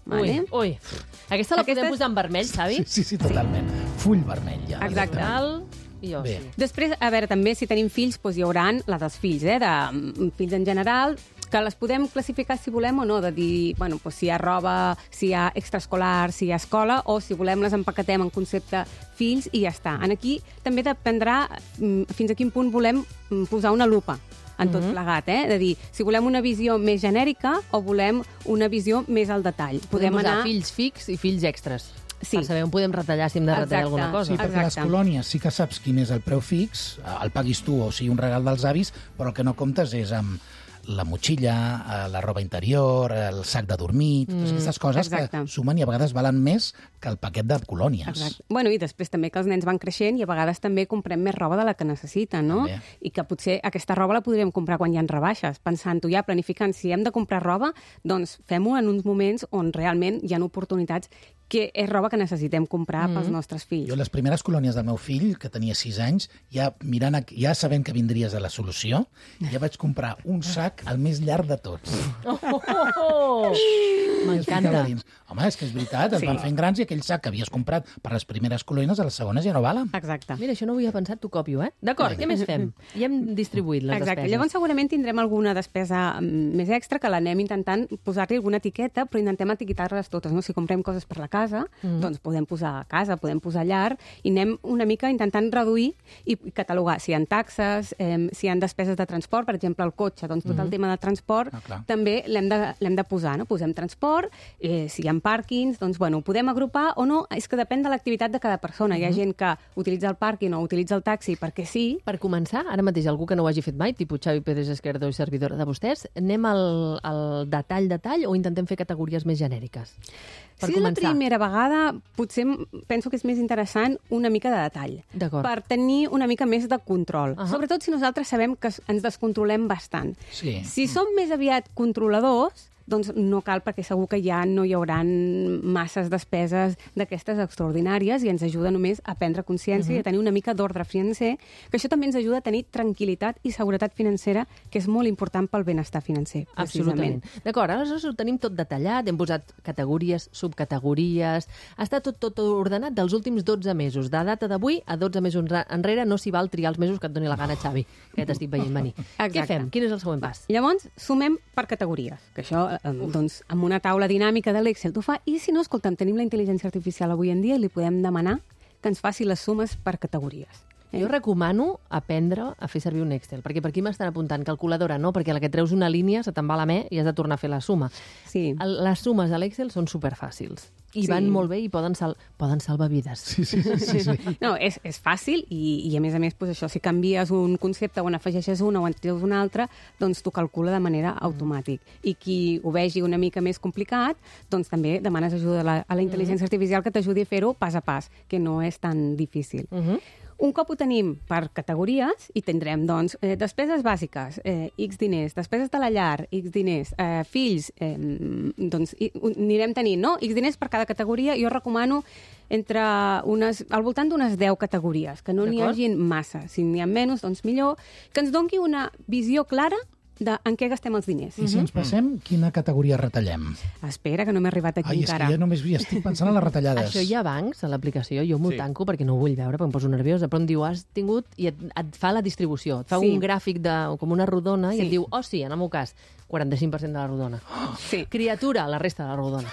Vale? Ui, ui. Aquesta la Aquesta podem és- posar en vermell, Xavi? Sí, sí, sí, totalment. Full vermell, ja. Exacte. Cal i jo, Bé. sí. Després, a veure, també si tenim fills, doncs hi haurà la dels fills, eh? De mm, fills en general, que les podem classificar si volem o no, de dir, bueno, doncs si hi ha roba, si hi ha extraescolar, si hi ha escola, o si volem les empaquetem en concepte fills i ja està. En aquí també dependrà mm, fins a quin punt volem mm, posar una lupa en tot plegat, eh? De dir, si volem una visió més genèrica o volem una visió més al detall. Podem Podem posar anar... fills fix i fills extras. Sí. Per saber on podem retallar, si hem de retallar Exacte. alguna cosa. Sí, perquè les Exacte. colònies sí que saps quin és el preu fix, el paguis tu o sigui un regal dels avis, però el que no comptes és amb la motxilla, eh, la roba interior, el sac de dormir, totes aquestes coses exacte. que sumen i a vegades valen més que el paquet de colònies. Exacte. Bueno, i després també que els nens van creixent i a vegades també comprem més roba de la que necessiten, no? També. I que potser aquesta roba la podríem comprar quan hi ha rebaixes, pensant-ho ja, planificant, si hem de comprar roba, doncs fem-ho en uns moments on realment hi ha oportunitats que és roba que necessitem comprar pels nostres fills. Jo les primeres colònies del meu fill, que tenia sis anys, ja mirant, aquí- ja sabent que vindries a la solució, ja vaig comprar un sac el més llarg de tots. Oh, oh, oh. M'encanta. Ficava dins. Home, és que és veritat, es Sí. van fent grans i aquell sac que havies comprat per les primeres colònies, a les segones ja no valen. Exacte. Mira, això no ho havia pensat, t'ho copio, eh? D'acord, què més fem? Ja hem distribuït les Exacte. despeses. Llavors segurament tindrem alguna despesa mm, més extra que l'anem intentant posar-li alguna etiqueta, però intentem etiquetar-les totes. No? Si comprem coses per la casa, mm. doncs podem posar a casa, podem posar llar, i anem una mica intentant reduir i catalogar si hi ha taxes, eh, si hi ha despeses de transport, per exemple, el cotxe, doncs tot mm. el tema de transport Ah, clar. també l'hem de, l'hem de posar. No? Posem transport, eh, si hi ha pàrquings, doncs bueno, ho podem agrupar o no, és que depèn de l'activitat de cada persona. Mm. Hi ha gent que utilitza el pàrquing o utilitza el taxi perquè sí. Per començar, ara mateix algú que no ho hagi fet mai, tipus Xavi Pérez Esquerdo i servidora de vostès, anem al, al detall, detall, o intentem fer categories més genèriques? Per Si és la començar. primera vegada, potser m- penso que és més interessant una mica de detall. D'acord. Per tenir una mica més de control. Ahà. Sobretot si nosaltres sabem que s- ens descontrolem bastant. Sí. Si som més aviat controladors, doncs no cal, perquè segur que ja no hi haurà masses despeses d'aquestes extraordinàries i ens ajuda només a prendre consciència uh -huh. i a tenir una mica d'ordre financer, que això també ens ajuda a tenir tranquil·litat i seguretat financera, que és molt important pel benestar financer, Absolutament. precisament. D'acord, aleshores ho tenim tot detallat, hem posat categories, subcategories, està tot, tot ordenat dels últims dotze mesos. De data d'avui a dotze mesos enrere no s'hi val triar els mesos que et doni la gana, Xavi, que t'estic veient venir. Exacte. Què fem? Quin és el següent pas? Llavors, sumem per categories, que això, eh, doncs, amb una taula dinàmica de l'Excel t'ho fa, i si no, escolta'm, tenim la intel·ligència artificial avui en dia i li podem demanar que ens faci les sumes per categories. Eh? Jo recomano aprendre a fer servir un Excel, perquè per aquí m'estan apuntant calculadora, no, perquè a la que treus una línia se te'n va la me i has de tornar a fer la suma. Sí. El, les sumes a l'Excel són superfàcils i Sí. van molt bé i poden, sal, poden salvar vides. Sí, sí, sí, sí, sí. No, és, és fàcil i, i, a més a més, doncs això, si canvies un concepte o en afegeixes una o en treus un altre, doncs t'ho calcula de manera automàtic. I qui ho vegi una mica més complicat, doncs també demanes ajuda a la, a la intel·ligència artificial que t'ajudi a fer-ho pas a pas, que no és tan difícil. Uh -huh. Un cop ho tenim per categories, i tindrem, doncs, eh, despeses bàsiques, eh, X diners, despeses de la llar, X diners, eh, fills, eh, doncs i, ho anirem tenint, no? X diners per cada categoria. Jo recomano entre unes, al voltant d'unes deu categories, que no n'hi D'acord. hagin massa. Si n'hi ha menys, doncs millor. Que ens doni una visió clara de en què gastem els diners. I si ens passem, quina categoria retallem? Espera, que no m'he arribat aquí Ai, és encara. que ja només hi estic pensant en les retallades. Això hi ha bancs a l'aplicació, jo m'ho Sí. tanco perquè no ho vull veure, perquè em poso nerviosa, però em diu, has tingut, i et, et fa la distribució, et fa Sí. un gràfic de, com una rodona, i Sí. et diu, oh sí, en el meu cas, quaranta-cinc per cent de la rodona. Sí. Criatura, la resta de la rodona.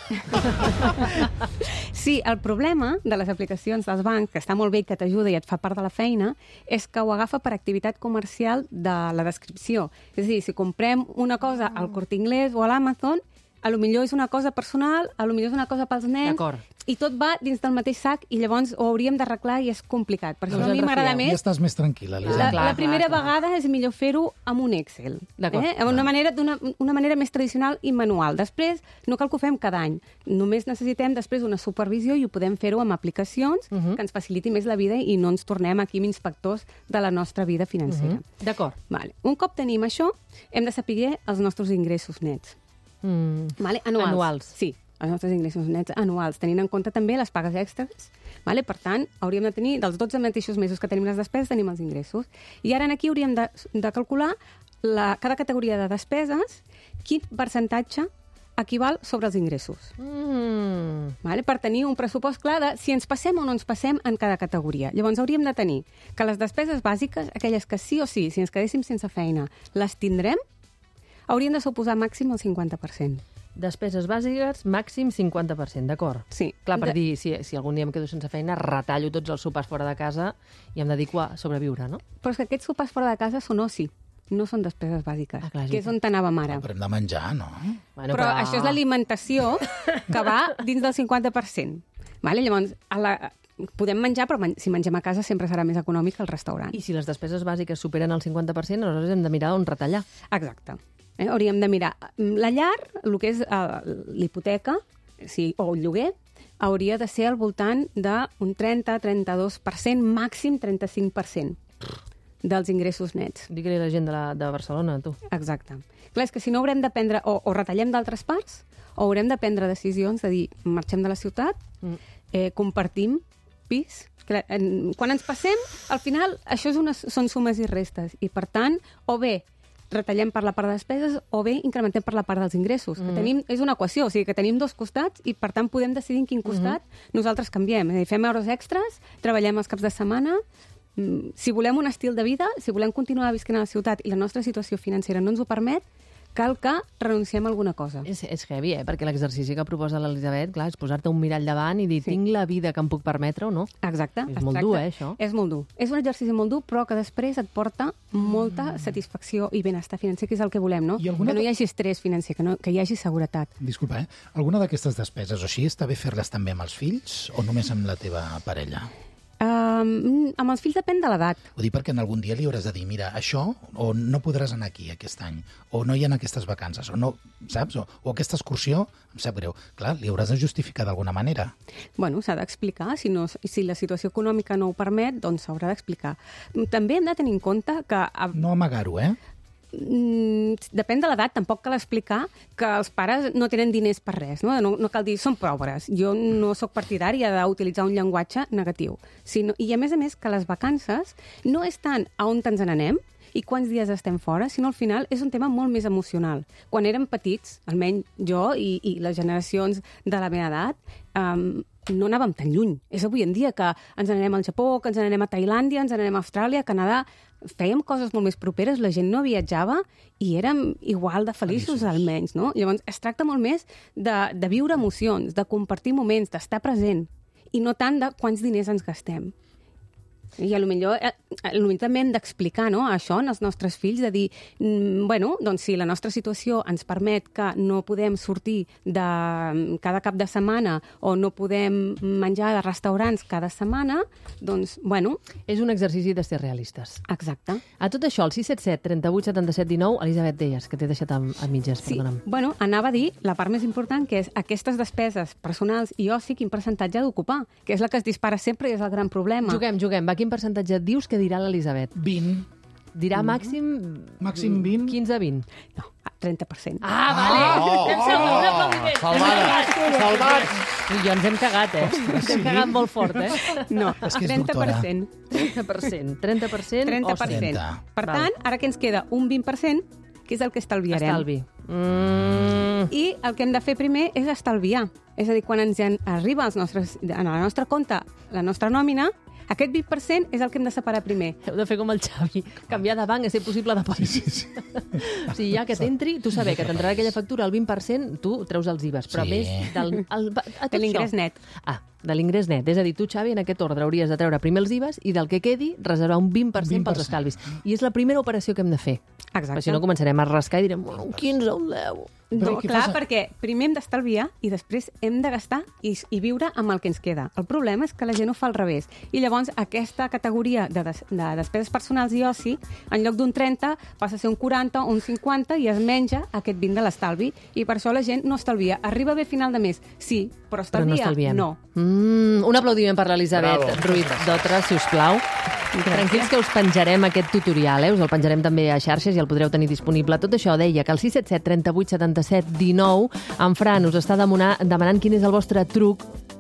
Sí, el problema de les aplicacions dels bancs, que està molt bé i que t'ajuda i et fa part de la feina, és que ho agafa per activitat comercial de la descripció. És a dir, si comprem una cosa al Corte Inglés o a l'Amazon, a lo millor és una cosa personal, a lo millor és una cosa pels nens, D'acord. i tot va dins del mateix sac i llavors ho hauríem d'arreglar i és complicat. Per No això us a mi en m'agrada refieu. Ja més estàs més tranquil·la, la, Elisenda. clar, la primera clar, clar. vegada és millor fer-ho amb un Excel. D'acord. Eh? Una manera, d'una una manera més tradicional i manual. Després, no cal que ho fem cada any. Només necessitem després una supervisió i ho podem fer-ho amb aplicacions Uh -huh. que ens faciliti més la vida i no ens tornem aquí amb inspectors de la nostra vida financera. Mhm. D'acord. Vale. Un cop tenim això, hem de saber els nostres ingressos nets. Mm. Vale? Anuals. Anuals. Sí, els nostres ingressos nets anuals, tenint en compte també les pagues extres. Vale? Per tant, hauríem de tenir, dels dotze mateixos mesos que tenim les despeses, tenim els ingressos. I ara aquí hauríem de, de calcular la, cada categoria de despeses, quin percentatge equival sobre els ingressos. Mm. Vale? Per tenir un pressupost clar de si ens passem o no ens passem en cada categoria. Llavors hauríem de tenir que les despeses bàsiques, aquelles que sí o sí, si ens quedéssim sense feina, les tindrem, haurien de suposar màxim el cinquanta per cent. Despeses bàsiques, màxim cinquanta per cent, d'acord? Sí. Clar, per De... dir, si, si algun dia em quedo sense feina, retallo tots els sopars fora de casa i em dedico a sobreviure, no? Però és que aquests sopars fora de casa són oci, no són despeses bàsiques, Ah, clar, és que és on t'anàvem ara. Però hem de menjar, no? Bueno, Però això és l'alimentació que va dins del cinquanta per cent. Vale? Llavors, a la... podem menjar, però men si mengem a casa sempre serà més econòmic que al restaurant. I si les despeses bàsiques superen el cinquanta per cent, aleshores hem de mirar on retallar. Exacte. Eh? Hauríem de mirar la llar, el que és uh, l'hipoteca sí, o el lloguer, hauria de ser al voltant d'un trenta a trenta-dos per cent, màxim trenta-cinc per cent dels ingressos nets. Digue-li a la gent de, la, de Barcelona, tu. Exacte. Clar, és que si no haurem de prendre, o, o retallem d'altres parts, o haurem de prendre decisions de dir, marxem de la ciutat, Mm. eh, compartim pis. Clar, en, quan ens passem, al final, això és una, són sumes i restes. I, per tant, o bé retallem per la part de despeses o bé incrementem per la part dels ingressos. Mm. Que tenim, és una equació, o sigui que tenim dos costats i, per tant, podem decidir en quin costat mm. nosaltres canviem. És a dir, fem euros extras, treballem els caps de setmana. Si volem un estil de vida, si volem continuar visquent a la ciutat i la nostra situació financera no ens ho permet, cal que renunciem a alguna cosa. És, és heavy, eh? Perquè l'exercici que proposa l'Elisabet, clar, és posar-te un mirall davant i dir, sí. tinc la vida que em puc permetre o no? Exacte. És molt dur, eh, això? És molt dur. És un exercici molt dur, però que després et porta molta mm. satisfacció i benestar financer, que és el que volem, no? Que no hi hagi estrès financer, que, no, que hi hagi seguretat. Disculpa, eh? Alguna d'aquestes despeses o així està bé fer-les també amb els fills o només amb la teva parella? Um, amb els fills depèn de l'edat. Ho dic perquè en algun dia li hauràs de dir, mira, això, o no podràs anar aquí aquest any, o no hi ha aquestes vacances, o no, saps? O, o aquesta excursió, em sap greu. Clar, li hauràs de justificar d'alguna manera. Bueno, s'ha d'explicar. Si, no, si la situació econòmica no ho permet, doncs s'haurà d'explicar. També hem de tenir en compte que... No amagar-ho, eh? Mm, depèn de l'edat, tampoc cal explicar que els pares no tenen diners per res, no? No, no cal dir, són pobres. Jo no sóc partidària d'utilitzar un llenguatge negatiu. Sinó, I a més a més que les vacances no és tant a on ens n'anem i quants dies estem fora, sinó al final és un tema molt més emocional. Quan érem petits, almenys jo i, i les generacions de la meva edat, um, no anàvem tan lluny. És avui en dia que ens n'anem al Japó, que ens n'anem a Tailàndia, ens n'anem a Austràlia, a Canadà. Fèiem coses molt més properes, la gent no viatjava i érem igual de feliços, feliços. almenys, no? Llavors, es tracta molt més de, de viure emocions, de compartir moments, d'estar present, i no tant de quants diners ens gastem. I potser, eh, potser també hem d'explicar, no, això als nostres fills, de dir, mm, bueno, doncs si la nostra situació ens permet que no podem sortir de cada cap de setmana o no podem menjar de restaurants cada setmana, doncs, bueno... És un exercici de ser realistes. Exacte. A tot això, el sis set set, trenta-vuit, setanta-set, dinou, Elisabet, deies, que t'he deixat a, a mitges, sí, perdona'm. Bueno, anava a dir la part més important, que és aquestes despeses personals i oci, quin percentatge ha d'ocupar, que és la que es dispara sempre i és el gran problema. Juguem, juguem. Va, quin percentatge dius que dirà l'Elisabet? vint. Dirà màxim... Màxim vint. quinze a vint. No, trenta per cent. Ah, vale! Oh, Fem segon, un oh, aplaudiment. salvats, salvats. Tu i jo ens hem cagat, eh? Ens hem cagat molt fort, eh? No, És que és trenta per cent. trenta per cent. trenta per cent. trenta per cent. trenta. Per Val. tant, ara que ens queda un vint per cent, que és el que estalviarem. Estalvi. Mm. I el que hem de fer primer és estalviar. És a dir, quan ens en arriba als nostres, a la nostra compte la nostra nòmina, aquest vint per cent és el que hem de separar primer. Heu de fer com el Xavi, canviar de banc, és ser possible de país. Sí, sí, sí. O sigui, ja que t'entri, tu saber que t'entrarà aquella factura al vint per cent, tu treus els I V As, però Sí. a més del, el, a tot De l'ingrés això- net. Ah, de l'ingrés net. És a dir, tu, Xavi, en aquest ordre hauries de treure primer els I V As i del que quedi reservar un vint per cent vint per pels cent. estalvis. I és la primera operació que hem de fer. Exacte. Perquè si no començarem a rascar i direm, bueno, un quinze, un deu... No, Però què clar, passa? perquè primer hem d'estalviar i després hem de gastar i, i viure amb el que ens queda. El problema és que la gent ho fa al revés. I llavors aquesta categoria de, des, de despeses personals i oci, en lloc d'un trenta, passa a ser un quaranta o un cinquanta i es menja aquest vint de l'estalvi. I per això la gent no estalvia. Arriba bé a final de mes, sí, però Però no estalvia, estalviem. no. Mm, un aplaudiment per l'Elisabet Bravo. Ruiz d'Otra, si us plau. Tranquils que us penjarem aquest tutorial, eh? Us el penjarem també a xarxes i el podreu tenir disponible. Tot això deia que el sis set set, trenta-vuit, setanta-set, dinou, en Fran us està demanant, demanant quin és el vostre truc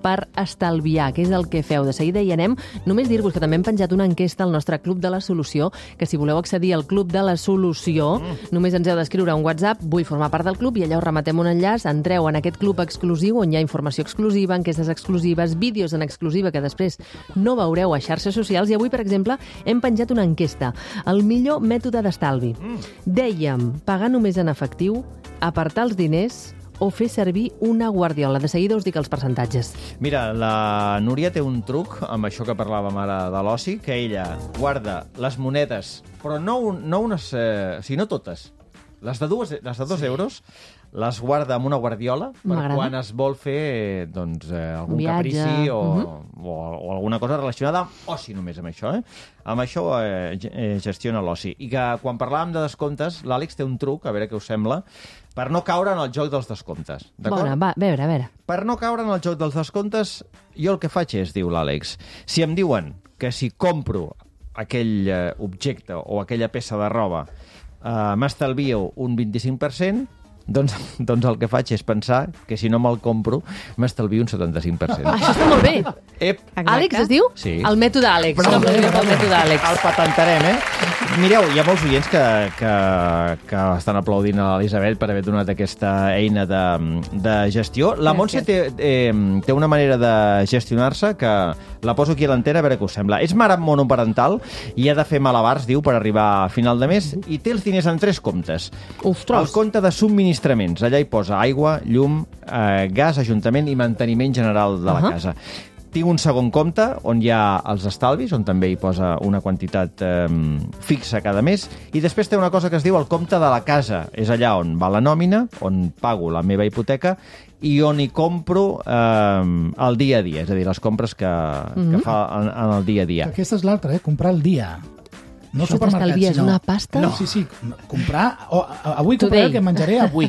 per estalviar? Què és el que feu? De seguida hi anem. Només dir-vos que també hem penjat una enquesta al nostre Club de la Solució, que si voleu accedir al Club de la Solució, mm. només ens heu d'escriure un WhatsApp, vull formar part del club, i allà us rematem un enllaç, entreu en aquest club exclusiu on hi ha informació exclusiva, enquestes exclusives, vídeos en exclusiva que després no veureu a xarxes socials. I avui, per exemple, hem penjat una enquesta. El millor mètode d'estalvi. Mm. Dèiem, pagar només en efectiu, apartar els diners o fer servir una guardiola. De seguida us dic els percentatges. Mira, la Núria té un truc amb això que parlàvem ara de l'oci, que ella guarda les monedes, però no, un, no unes, eh, o sigui, no totes. Les de, dues, les de dos sí. euros les guarda amb una guardiola per quan es vol fer doncs, eh, algun viatge. caprici o, uh-huh. o, o alguna cosa relacionada amb oci només, amb això. Eh? Amb això eh, gestiona l'oci. I que quan parlàvem de descomptes, l'Àlex té un truc, a veure què us sembla, per no caure en el joc dels descomptes. Bona, va, a veure, a veure. Per no caure en el joc dels descomptes, jo el que faig és, diu l'Àlex, si em diuen que si compro aquell eh, objecte o aquella peça de roba Uh, m'estalvio un vint-i-cinc per cent, doncs, doncs el que faig és pensar que si no me'l compro m'estalvio un setanta-cinc per cent. Això està molt bé. Ep. Àlex es diu? Sí. El mètode Àlex. Però el, el, el mètode Àlex. El patentarem, eh? Mireu, hi ha molts oients que, que, que estan aplaudint a l'Elisabet per haver donat aquesta eina de, de gestió. La Montse té, eh, té una manera de gestionar-se que la poso aquí a l'antena a veure què us sembla. És mare monoparental i ha de fer malabars, diu, per arribar a final de mes, i té els diners en tres comptes. Ostres. El compte de subministraments. Allà hi posa aigua, llum, eh, gas, ajuntament i manteniment general de la uh-huh. casa. Tinc un segon compte on hi ha els estalvis, on també hi posa una quantitat eh, fixa cada mes, i després té una cosa que es diu el compte de la casa. És allà on va la nòmina, on pago la meva hipoteca i on hi compro eh, el dia a dia, és a dir, les compres que, mm-hmm. que fa en, en el dia a dia. Aquesta és l'altra, eh? Comprar el dia. No Això t'estalvies sinó... una pasta? No, sí, sí, comprar... Oh, avui compraré el que menjaré avui.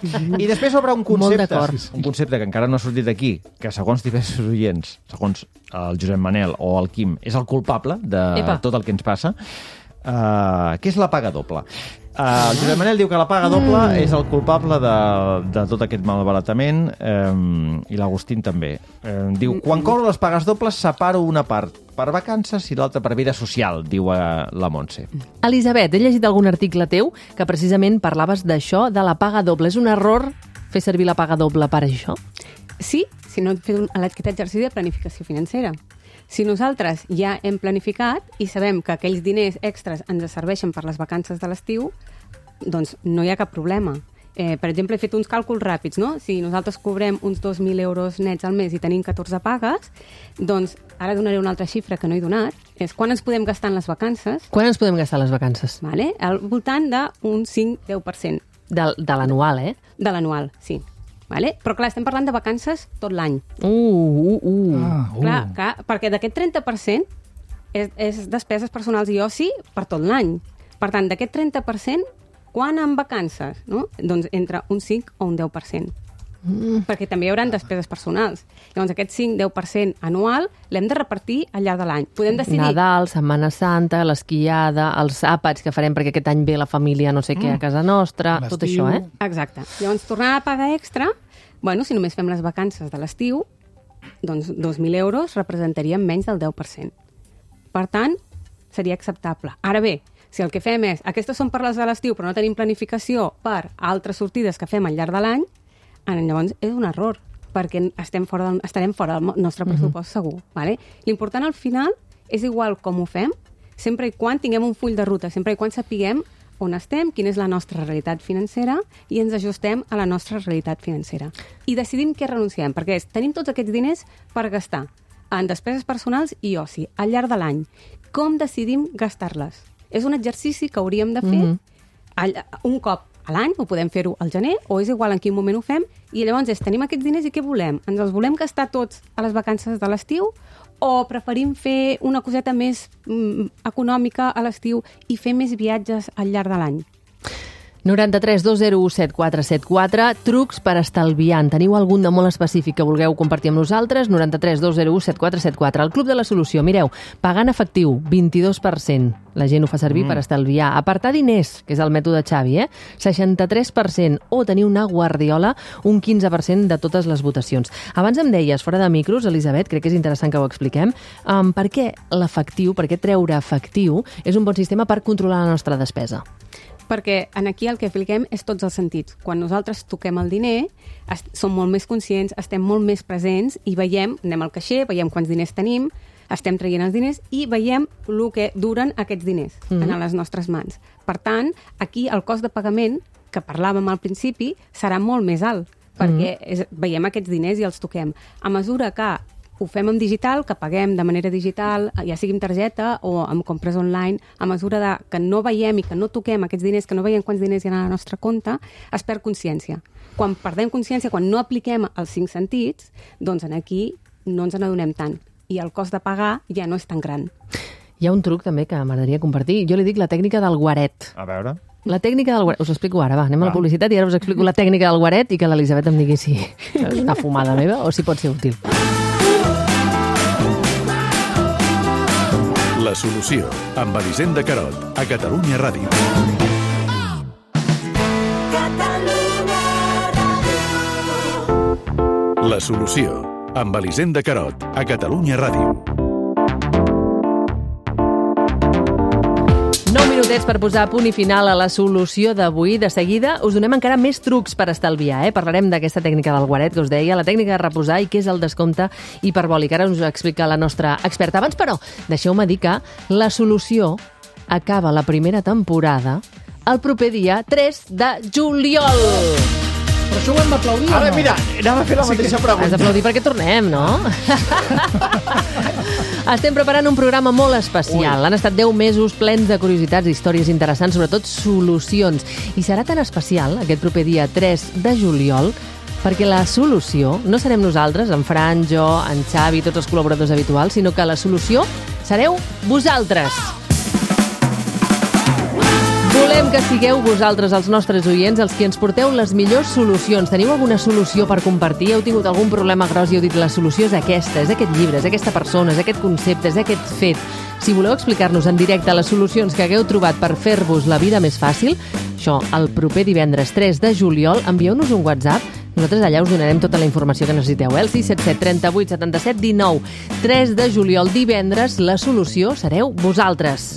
I després obre un concepte, Molt un concepte que encara no ha sortit aquí, que segons diversos oients, segons el Josep Manel o el Quim, és el culpable de Epa. tot el que ens passa, uh, que és la paga doble. Uh, el Josep Manel diu que la paga doble mm. és el culpable de, de tot aquest malbaratament, um, i l'Agustín també. Um, diu, quan cobro les pagues dobles separo una part per vacances i l'altra per vida social, diu uh, la Montse. Elisabet, he llegit algun article teu que precisament parlaves d'això, de la paga doble. És un error fer servir la paga doble per això? Sí, si no et fet aquest exercici de planificació financera. Si nosaltres ja hem planificat i sabem que aquells diners extras ens serveixen per les vacances de l'estiu, doncs no hi ha cap problema. Eh, per exemple, he fet uns càlculs ràpids, no? Si nosaltres cobrem uns dos mil euros nets al mes i tenim catorze pagues, doncs ara donaré una altra xifra que no he donat, és quan ens podem gastar en les vacances. Quan ens podem gastar les vacances? Vale? Al voltant d'un cinc a deu per cent. De, de l'anual, eh? De l'anual, sí. Vale? Però clar, estem parlant de vacances tot l'any. Uh, uh, uh. Ah, uh. Clar, clar, perquè d'aquest trenta per cent és, és despeses personals i oci per tot l'any. Per tant, d'aquest trenta per cent, quan en vacances? No? Doncs entre un cinc o un deu per cent. Mm. Perquè també hi haurà despeses personals. Llavors, aquest cinc a deu per cent anual l'hem de repartir al llarg de l'any. Podem decidir... Nadal, Setmana Santa, l'esquiada, els àpats que farem perquè aquest any ve la família no sé què a casa nostra, tot això, eh? Exacte. Llavors, tornar a pagar extra, bueno, si només fem les vacances de l'estiu, doncs dos mil euros representarien menys del deu per cent. Per tant, seria acceptable. Ara bé, si el que fem és, aquestes són per les de l'estiu, però no tenim planificació per altres sortides que fem al llarg de l'any, llavors és un error, perquè estem fora del, estarem fora del nostre pressupost uh-huh. segur. Vale? L'important al final és igual com ho fem, sempre i quan tinguem un full de ruta, sempre i quan sapiguem on estem, quina és la nostra realitat financera i ens ajustem a la nostra realitat financera. I decidim què renunciem, perquè és, tenim tots aquests diners per gastar en despeses personals i oci al llarg de l'any. Com decidim gastar-les? És un exercici que hauríem de fer mm-hmm. un cop a l'any, o podem fer-ho al gener, o és igual en quin moment ho fem, i llavors és, tenim aquests diners i què volem? Ens els volem gastar tots a les vacances de l'estiu o preferim fer una coseta més mm, econòmica a l'estiu i fer més viatges al llarg de l'any? noranta-tres dos zero u set quatre set quatre, trucs per estalviar. En teniu algun de molt específic que vulgueu compartir amb nosaltres? noranta-tres dos zero u set quatre set quatre. El Club de la Solució, mireu, pagar en efectiu, vint-i-dos per cent. La gent ho fa servir mm. per estalviar. Apartar diners, que és el mètode Xavi, eh? seixanta-tres per cent. O tenir una guardiola, un quinze per cent de totes les votacions. Abans em deies, fora de micros, Elisabet, crec que és interessant que ho expliquem, um, per què l'efectiu, per què treure efectiu és un bon sistema per controlar la nostra despesa? Perquè en aquí el que apliquem és tots els sentits. Quan nosaltres toquem el diner, som molt més conscients, estem molt més presents i veiem, anem al caixer, veiem quants diners tenim, estem traient els diners i veiem el que duren aquests diners mm-hmm. en les nostres mans. Per tant, aquí el cost de pagament, que parlàvem al principi, serà molt més alt, perquè mm-hmm. és, veiem aquests diners i els toquem. A mesura que ho fem en digital, que paguem de manera digital, ja sigui amb targeta o amb compres online, a mesura de que no veiem i que no toquem aquests diners, que no veiem quants diners hi ha a la nostra compte, es perd consciència. Quan perdem consciència, quan no apliquem els cinc sentits, doncs en aquí no ens n'adonem tant. I el cost de pagar ja no és tan gran. Hi ha un truc també que m'agradaria compartir. Jo li dic la tècnica del guaret. A veure... La tècnica del guaret. Us ho explico ara, va. Anem a la publicitat i ara us explico la tècnica del guaret i que l'Elisabet em digui si és una fumada meva o si pot ser útil. La solució, amb Elisenda Carot, a Catalunya Ràdio. La solució, amb Elisenda Carot, a Catalunya Ràdio. nou minutets per posar punt i final a la solució d'avui. De seguida us donem encara més trucs per estalviar. Eh? Parlarem d'aquesta tècnica del guaret que us deia, la tècnica de reposar i què és el descompte hiperbòlic. Ara us ho explica la nostra experta. Abans, però, deixeu-me dir que la solució acaba la primera temporada el proper dia tres de juliol. Però això ho hem d'aplaudir o Ara, no? mira, anava a fer la mateixa pregunta. Has d'aplaudir perquè tornem, no? Estem preparant un programa molt especial. Ui. Han estat deu mesos plens de curiositats, històries interessants, sobretot solucions. I serà tan especial aquest proper dia tres de juliol perquè la solució no serem nosaltres, en Fran, jo, en Xavi, tots els col·laboradors habituals, sinó que la solució sereu vosaltres. Volem que sigueu vosaltres, els nostres oients, els que ens porteu les millors solucions. Teniu alguna solució per compartir? Heu tingut algun problema gros i heu dit la solució és aquesta, és aquest llibre, és aquesta persona, és aquest concepte, és aquest fet. Si voleu explicar-nos en directe les solucions que hagueu trobat per fer-vos la vida més fàcil, això, el proper divendres tres de juliol, envieu-nos un WhatsApp. Nosaltres allà us donarem tota la informació que necessiteu. Eh? El sis set set, trenta-vuit, setanta-set, dinou. tres de juliol, divendres, la solució sereu vosaltres.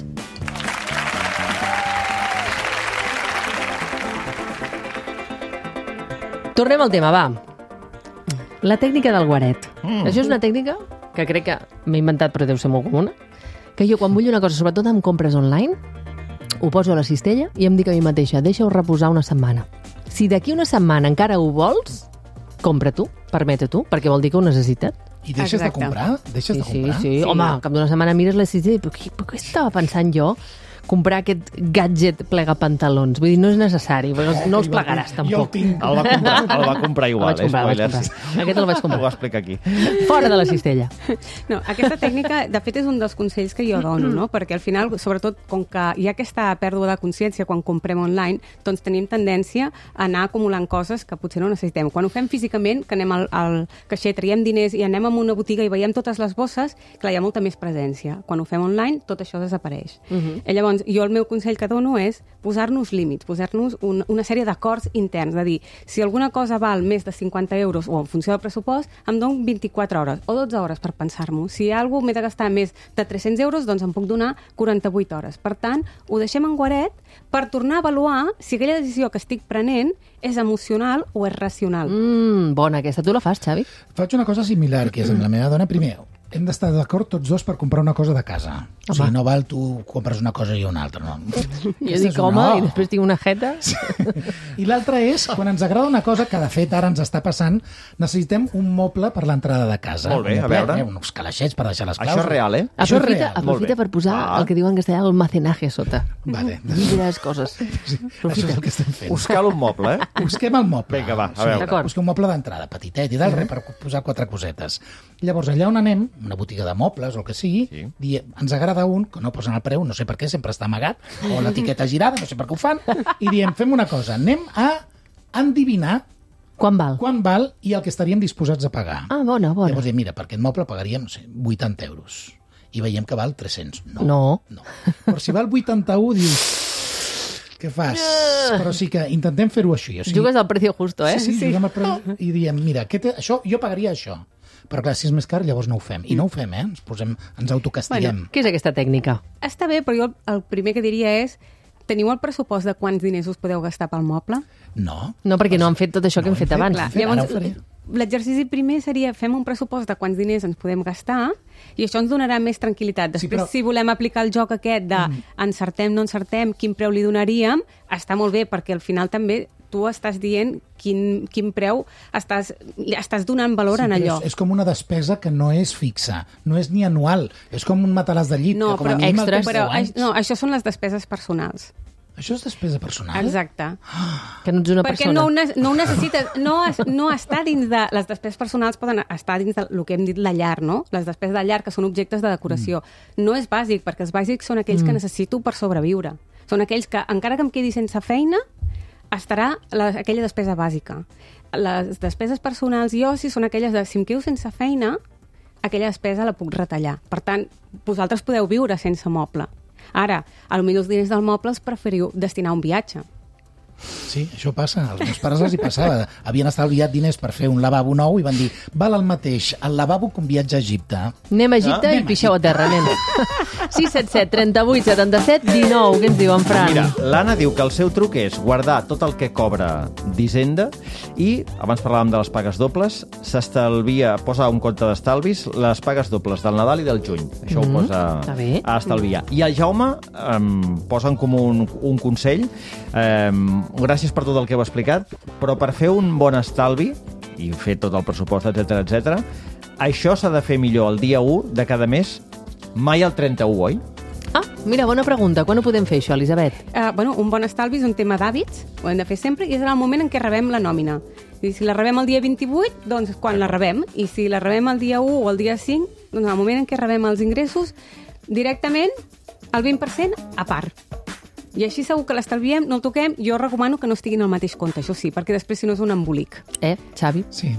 Tornem al tema, va. La tècnica del guaret. Mm. Això és una tècnica que crec que m'he inventat, però deu ser molt comuna, que jo quan vull una cosa, sobretot amb compres online, ho poso a la cistella i em dic a mi mateixa, deixa-ho reposar una setmana. Si d'aquí una setmana encara ho vols, compra tu, permete tu, perquè vol dir que ho necessites. I deixes Exacte. de comprar? Deixes Sí, de comprar? sí, sí. Home, cap d'una setmana mires la cistella i dius, què, què estava pensant jo? Comprar aquest gadget plegapantalons. Vull dir, no és necessari, perquè no els plegaràs tampoc. Jo el tinc. El va comprar, el va comprar igual, El vaig comprar, eh, el vaig spoilers. comprar. Aquest el vaig comprar. Ho va explicar aquí. Fora de la cistella. No, aquesta tècnica, de fet, és un dels consells que jo dono, no? Perquè al final, sobretot, com que hi ha aquesta pèrdua de consciència quan comprem online, doncs tenim tendència a anar acumulant coses que potser no necessitem. Quan ho fem físicament, que anem al, al caixer, traiem diners i anem a una botiga i veiem totes les bosses, clar, hi ha molta més presència. Quan ho fem online, tot això desapareix. Uh -huh. I llavors, jo el meu consell que dono és posar-nos límits, posar-nos un, una sèrie d'acords interns, de dir, si alguna cosa val més de cinquanta euros o en funció del pressupost, em dono vint-i-quatre hores o dotze hores per pensar-m'ho. Si hi ha alguna cosa m'he de gastar més de tres-cents euros, doncs em puc donar quaranta-vuit hores. Per tant, ho deixem en guaret per tornar a avaluar si aquella decisió que estic prenent és emocional o és racional. Mm, bona aquesta. Tu la fas, Xavi? Faig una cosa similar, que és amb la meva dona. Primer, hem d'estar d'acord tots dos per comprar una cosa de casa. O sigui, no val tu compres una cosa i una altra, no. Jo dic home i després tinc una jeta. Sí. I l'altra és, quan ens agrada una cosa, que de fet ara ens està passant, necessitem un moble per l'entrada de casa. Molt bé, un a moble, veure. Eh, uns calaixets per deixar les claus. Això és real, eh? Això és Aprofita, real. aprofita per posar Ah. el que diuen en castellà almacenaje sota. Vale. Llibres, coses. Sí, això és el que estem fent. Us cal un moble, eh? Busquem el moble. Vinga, va, a Sí, veure. D'acord. Busquem un moble d'entrada, petitet i tal, res, per posar quatre cosetes. Llavors, allà on anem, una botiga de mobles o el que sigui, Sí. diem, ens agrada un, que no posen el preu, no sé per què, sempre està amagat, o l'etiqueta girada, no sé per què ho fan, i diem, fem una cosa, anem a endivinar Quan val? quan val i el que estaríem disposats a pagar. Ah, bona, bona. Llavors diem, mira, per aquest moble pagaríem, no sé, vuitanta euros. I veiem que val tres-cents. No. No. no. Però si val vuitanta-u, dius... Què fas? Però sí que intentem fer-ho així. O sigui, Jugues al precio justo, eh? Sí, sí, juguem al preu i diem, mira, aquest, això, jo pagaria això. Però clar, si és més car, llavors no ho fem. I no ho fem, eh? Ens, posem, ens autocastiguem. Què és aquesta tècnica? Està bé, però jo el primer que diria és teniu el pressupost de quants diners us podeu gastar pel moble? No. No, perquè no han fet tot això que No hem fet hem fet, abans. clar. Ara ho faré. L'exercici primer seria fem un pressupost de quants diners ens podem gastar i això ens donarà més tranquil·litat. Després, Sí, però- si volem aplicar el joc aquest de mm. encertem, no encertem, quin preu li donaríem, està molt bé, perquè al final també tu estàs dient quin, quin preu estàs, estàs donant valor en però allò. És, és com una despesa que no és fixa, no és ni anual, és com un matalàs de llit. No, que com a però, mínim el extras. tens però deu anys. no, això són les despeses personals. Això és despesa personal? Exacte. Que no ets una Perquè persona. no, ho ne- no ho necessites, no, es, no està dins de... Les despeses personals poden estar dins del que hem dit la llar, no? Les despeses de llar, que són objectes de decoració. Mm. No és bàsic, perquè els bàsics són aquells mm. que necessito per sobreviure. Són aquells que, encara que em quedi sense feina, estarà la, aquella despesa bàsica. Les despeses personals i oci són aquelles de, si em quedo sense feina, aquella despesa la puc retallar. Per tant, vosaltres podeu viure sense moble. Ara, potser els diners del moble els preferiu destinar a un viatge. Sí, això passa. Als meus pares els hi passava. Havien estalviat diners per fer un lavabo nou i van dir, val el mateix el lavabo que un viatge a Egipte. Anem a Egipte Ah, i anem a pixeu a terra, nens. sis set set, trenta-vuit, setanta-set, dinou. Què ens diu en Fran? Mira, l'Anna diu que el seu truc és guardar tot el que cobra d'Hisenda i, abans parlàvem de les pagues dobles, s'estalvia, posa un compte d'estalvis, les pagues dobles del Nadal i del juny. Això Mhm, ho posa està bé. a estalviar. I el Jaume um, posa en comú un, un consell. Um, gràcies per tot el que heu explicat, però per fer un bon estalvi i fer tot el pressupost, etcètera, etcètera, això s'ha de fer millor el dia u de cada mes, mai el trenta-u, oi? Ah, mira, bona pregunta. Quan ho podem fer, això, Elisabet? Uh, bueno, un bon estalvi és un tema d'hàbits, ho hem de fer sempre, i és en el moment en què rebem la nòmina. I si la rebem el dia vint-i-vuit, doncs quan la rebem. I si la rebem el dia u o el dia cinc, doncs en el moment en què rebem els ingressos, directament el vint per cent a part. I així segur que l'estalviem, no el toquem. Jo recomano que no estiguin al mateix compte, això sí, perquè després si no és un embolic. Eh, Xavi? Sí.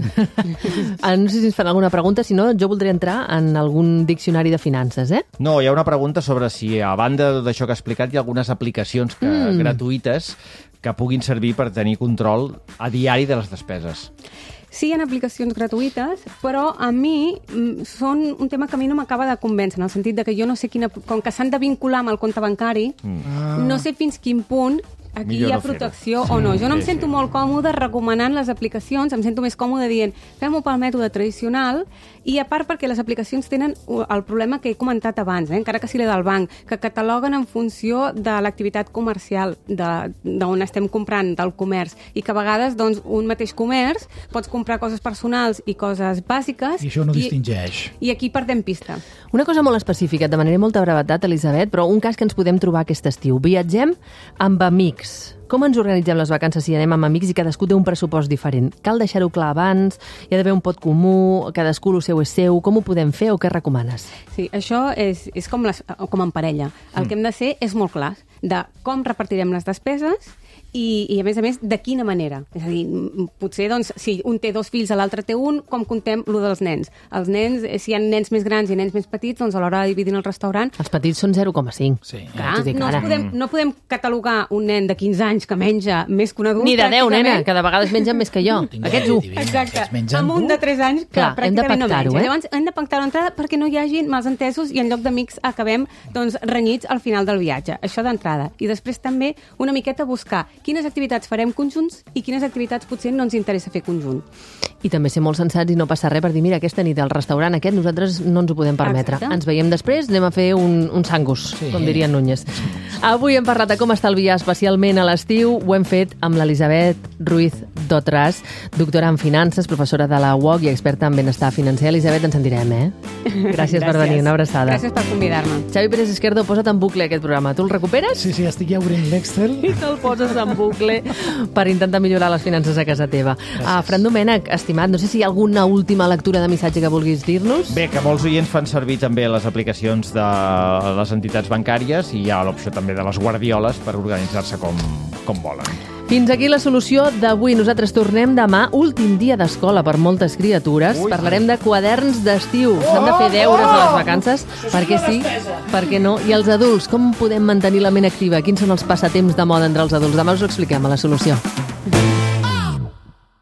Ah, no sé si ens fan alguna pregunta, si no, jo voldria entrar en algun diccionari de finances, eh? No, hi ha una pregunta sobre si, a banda d'això que ha explicat, hi ha algunes aplicacions que, mm. gratuïtes que puguin servir per tenir control a diari de les despeses. Sí, hi ha aplicacions gratuïtes, però a mi mm, són un tema que a mi no m'acaba de convèncer, en el sentit de que jo no sé quina... Com que s'han de vincular amb el compte bancari, mm. no sé fins quin punt aquí Millor hi ha no fer-ho. protecció o no. Jo no em Sí, sento sí. molt còmode recomanant les aplicacions, em sento més còmode dient fem-ho pel mètode tradicional, i a part perquè les aplicacions tenen el problema que he comentat abans, eh? Encara que sigui del banc, que cataloguen en funció de l'activitat comercial d'on estem comprant, del comerç, i que a vegades doncs, un mateix comerç pots comprar coses personals i coses bàsiques, I això no distingeix. i aquí perdem pista. Una cosa molt específica, et demanaré molta brevetat, Elisabet, però un cas que ens podem trobar aquest estiu. Viatgem amb amics. Com ens organitzem les vacances si anem amb amics i cadascú té un pressupost diferent? Cal deixar-ho clar abans? Hi ha d'haver un pot comú? Cadascú el seu és seu? Com ho podem fer o què recomanes? Sí, això és, és com, les, com en parella. El mm. que hem de ser és molt clar de com repartirem les despeses i, i a més a més, de quina manera. És a dir, potser, doncs, si un té dos fills, l'altre té un, com contem lo dels nens? Els nens, si hi ha nens més grans i nens més petits, doncs a l'hora de dividir el restaurant... Els petits són zero coma cinc. Sí. Clar, T'ho dic no, ara. podem, no podem catalogar un nen de quinze anys que menja més que un adult. Ni de deu, pràcticament. nena, que de vegades mengen més que jo. Tinc Aquests un. divina, Exacte, aquests mengen amb un dur. de tres anys que Clar, hem de pràcticament no pactar-ho, menja. eh? Llavors hem de pactar l'entrada perquè no hi hagin malentesos i en lloc d'amics acabem doncs, renyits al final del viatge. Això d'entrada. I després també una miqueta buscar quines activitats farem conjunts i quines activitats potser no ens interessa fer conjunt. I també ser molt sensats i no passar res per dir, mira, aquesta nit al restaurant aquest nosaltres no ens ho podem permetre. Exacte. Ens veiem després, anem a fer un, un sangus, Sí. com diria Núñez. Avui hem parlat de com estalviar especialment a l'estiu. Ho hem fet amb l'Elisabet Ruiz Dotras, doctora en finances, professora de la U O C i experta en benestar financer. Elisabet, ens sentirem, eh? Gràcies, Gràcies per venir, una abraçada. Gràcies per convidar-me. Xavi Pérez Izquierdo, posa't en bucle aquest programa. Tu el recuperes? Sí, sí, estic ja obrint l'Excel. I te'l poses en bucle per intentar millorar les finances a casa teva. Ah, Fran Domènech, estimat, no sé si hi ha alguna última lectura de missatge que vulguis dir-nos. Bé, que molts oients fan servir també les aplicacions de les entitats bancàries i hi ha l'opció també de les guardioles per organitzar-se com, com volen. Fins aquí la solució d'avui. Nosaltres tornem demà, últim dia d'escola per moltes criatures. Ui. Parlarem de quaderns d'estiu. S'han de fer deures a les vacances. Per què sí? Per què no? I els adults, com podem mantenir la ment activa? Quins són els passatemps de moda entre els adults? Demà us ho expliquem a la solució.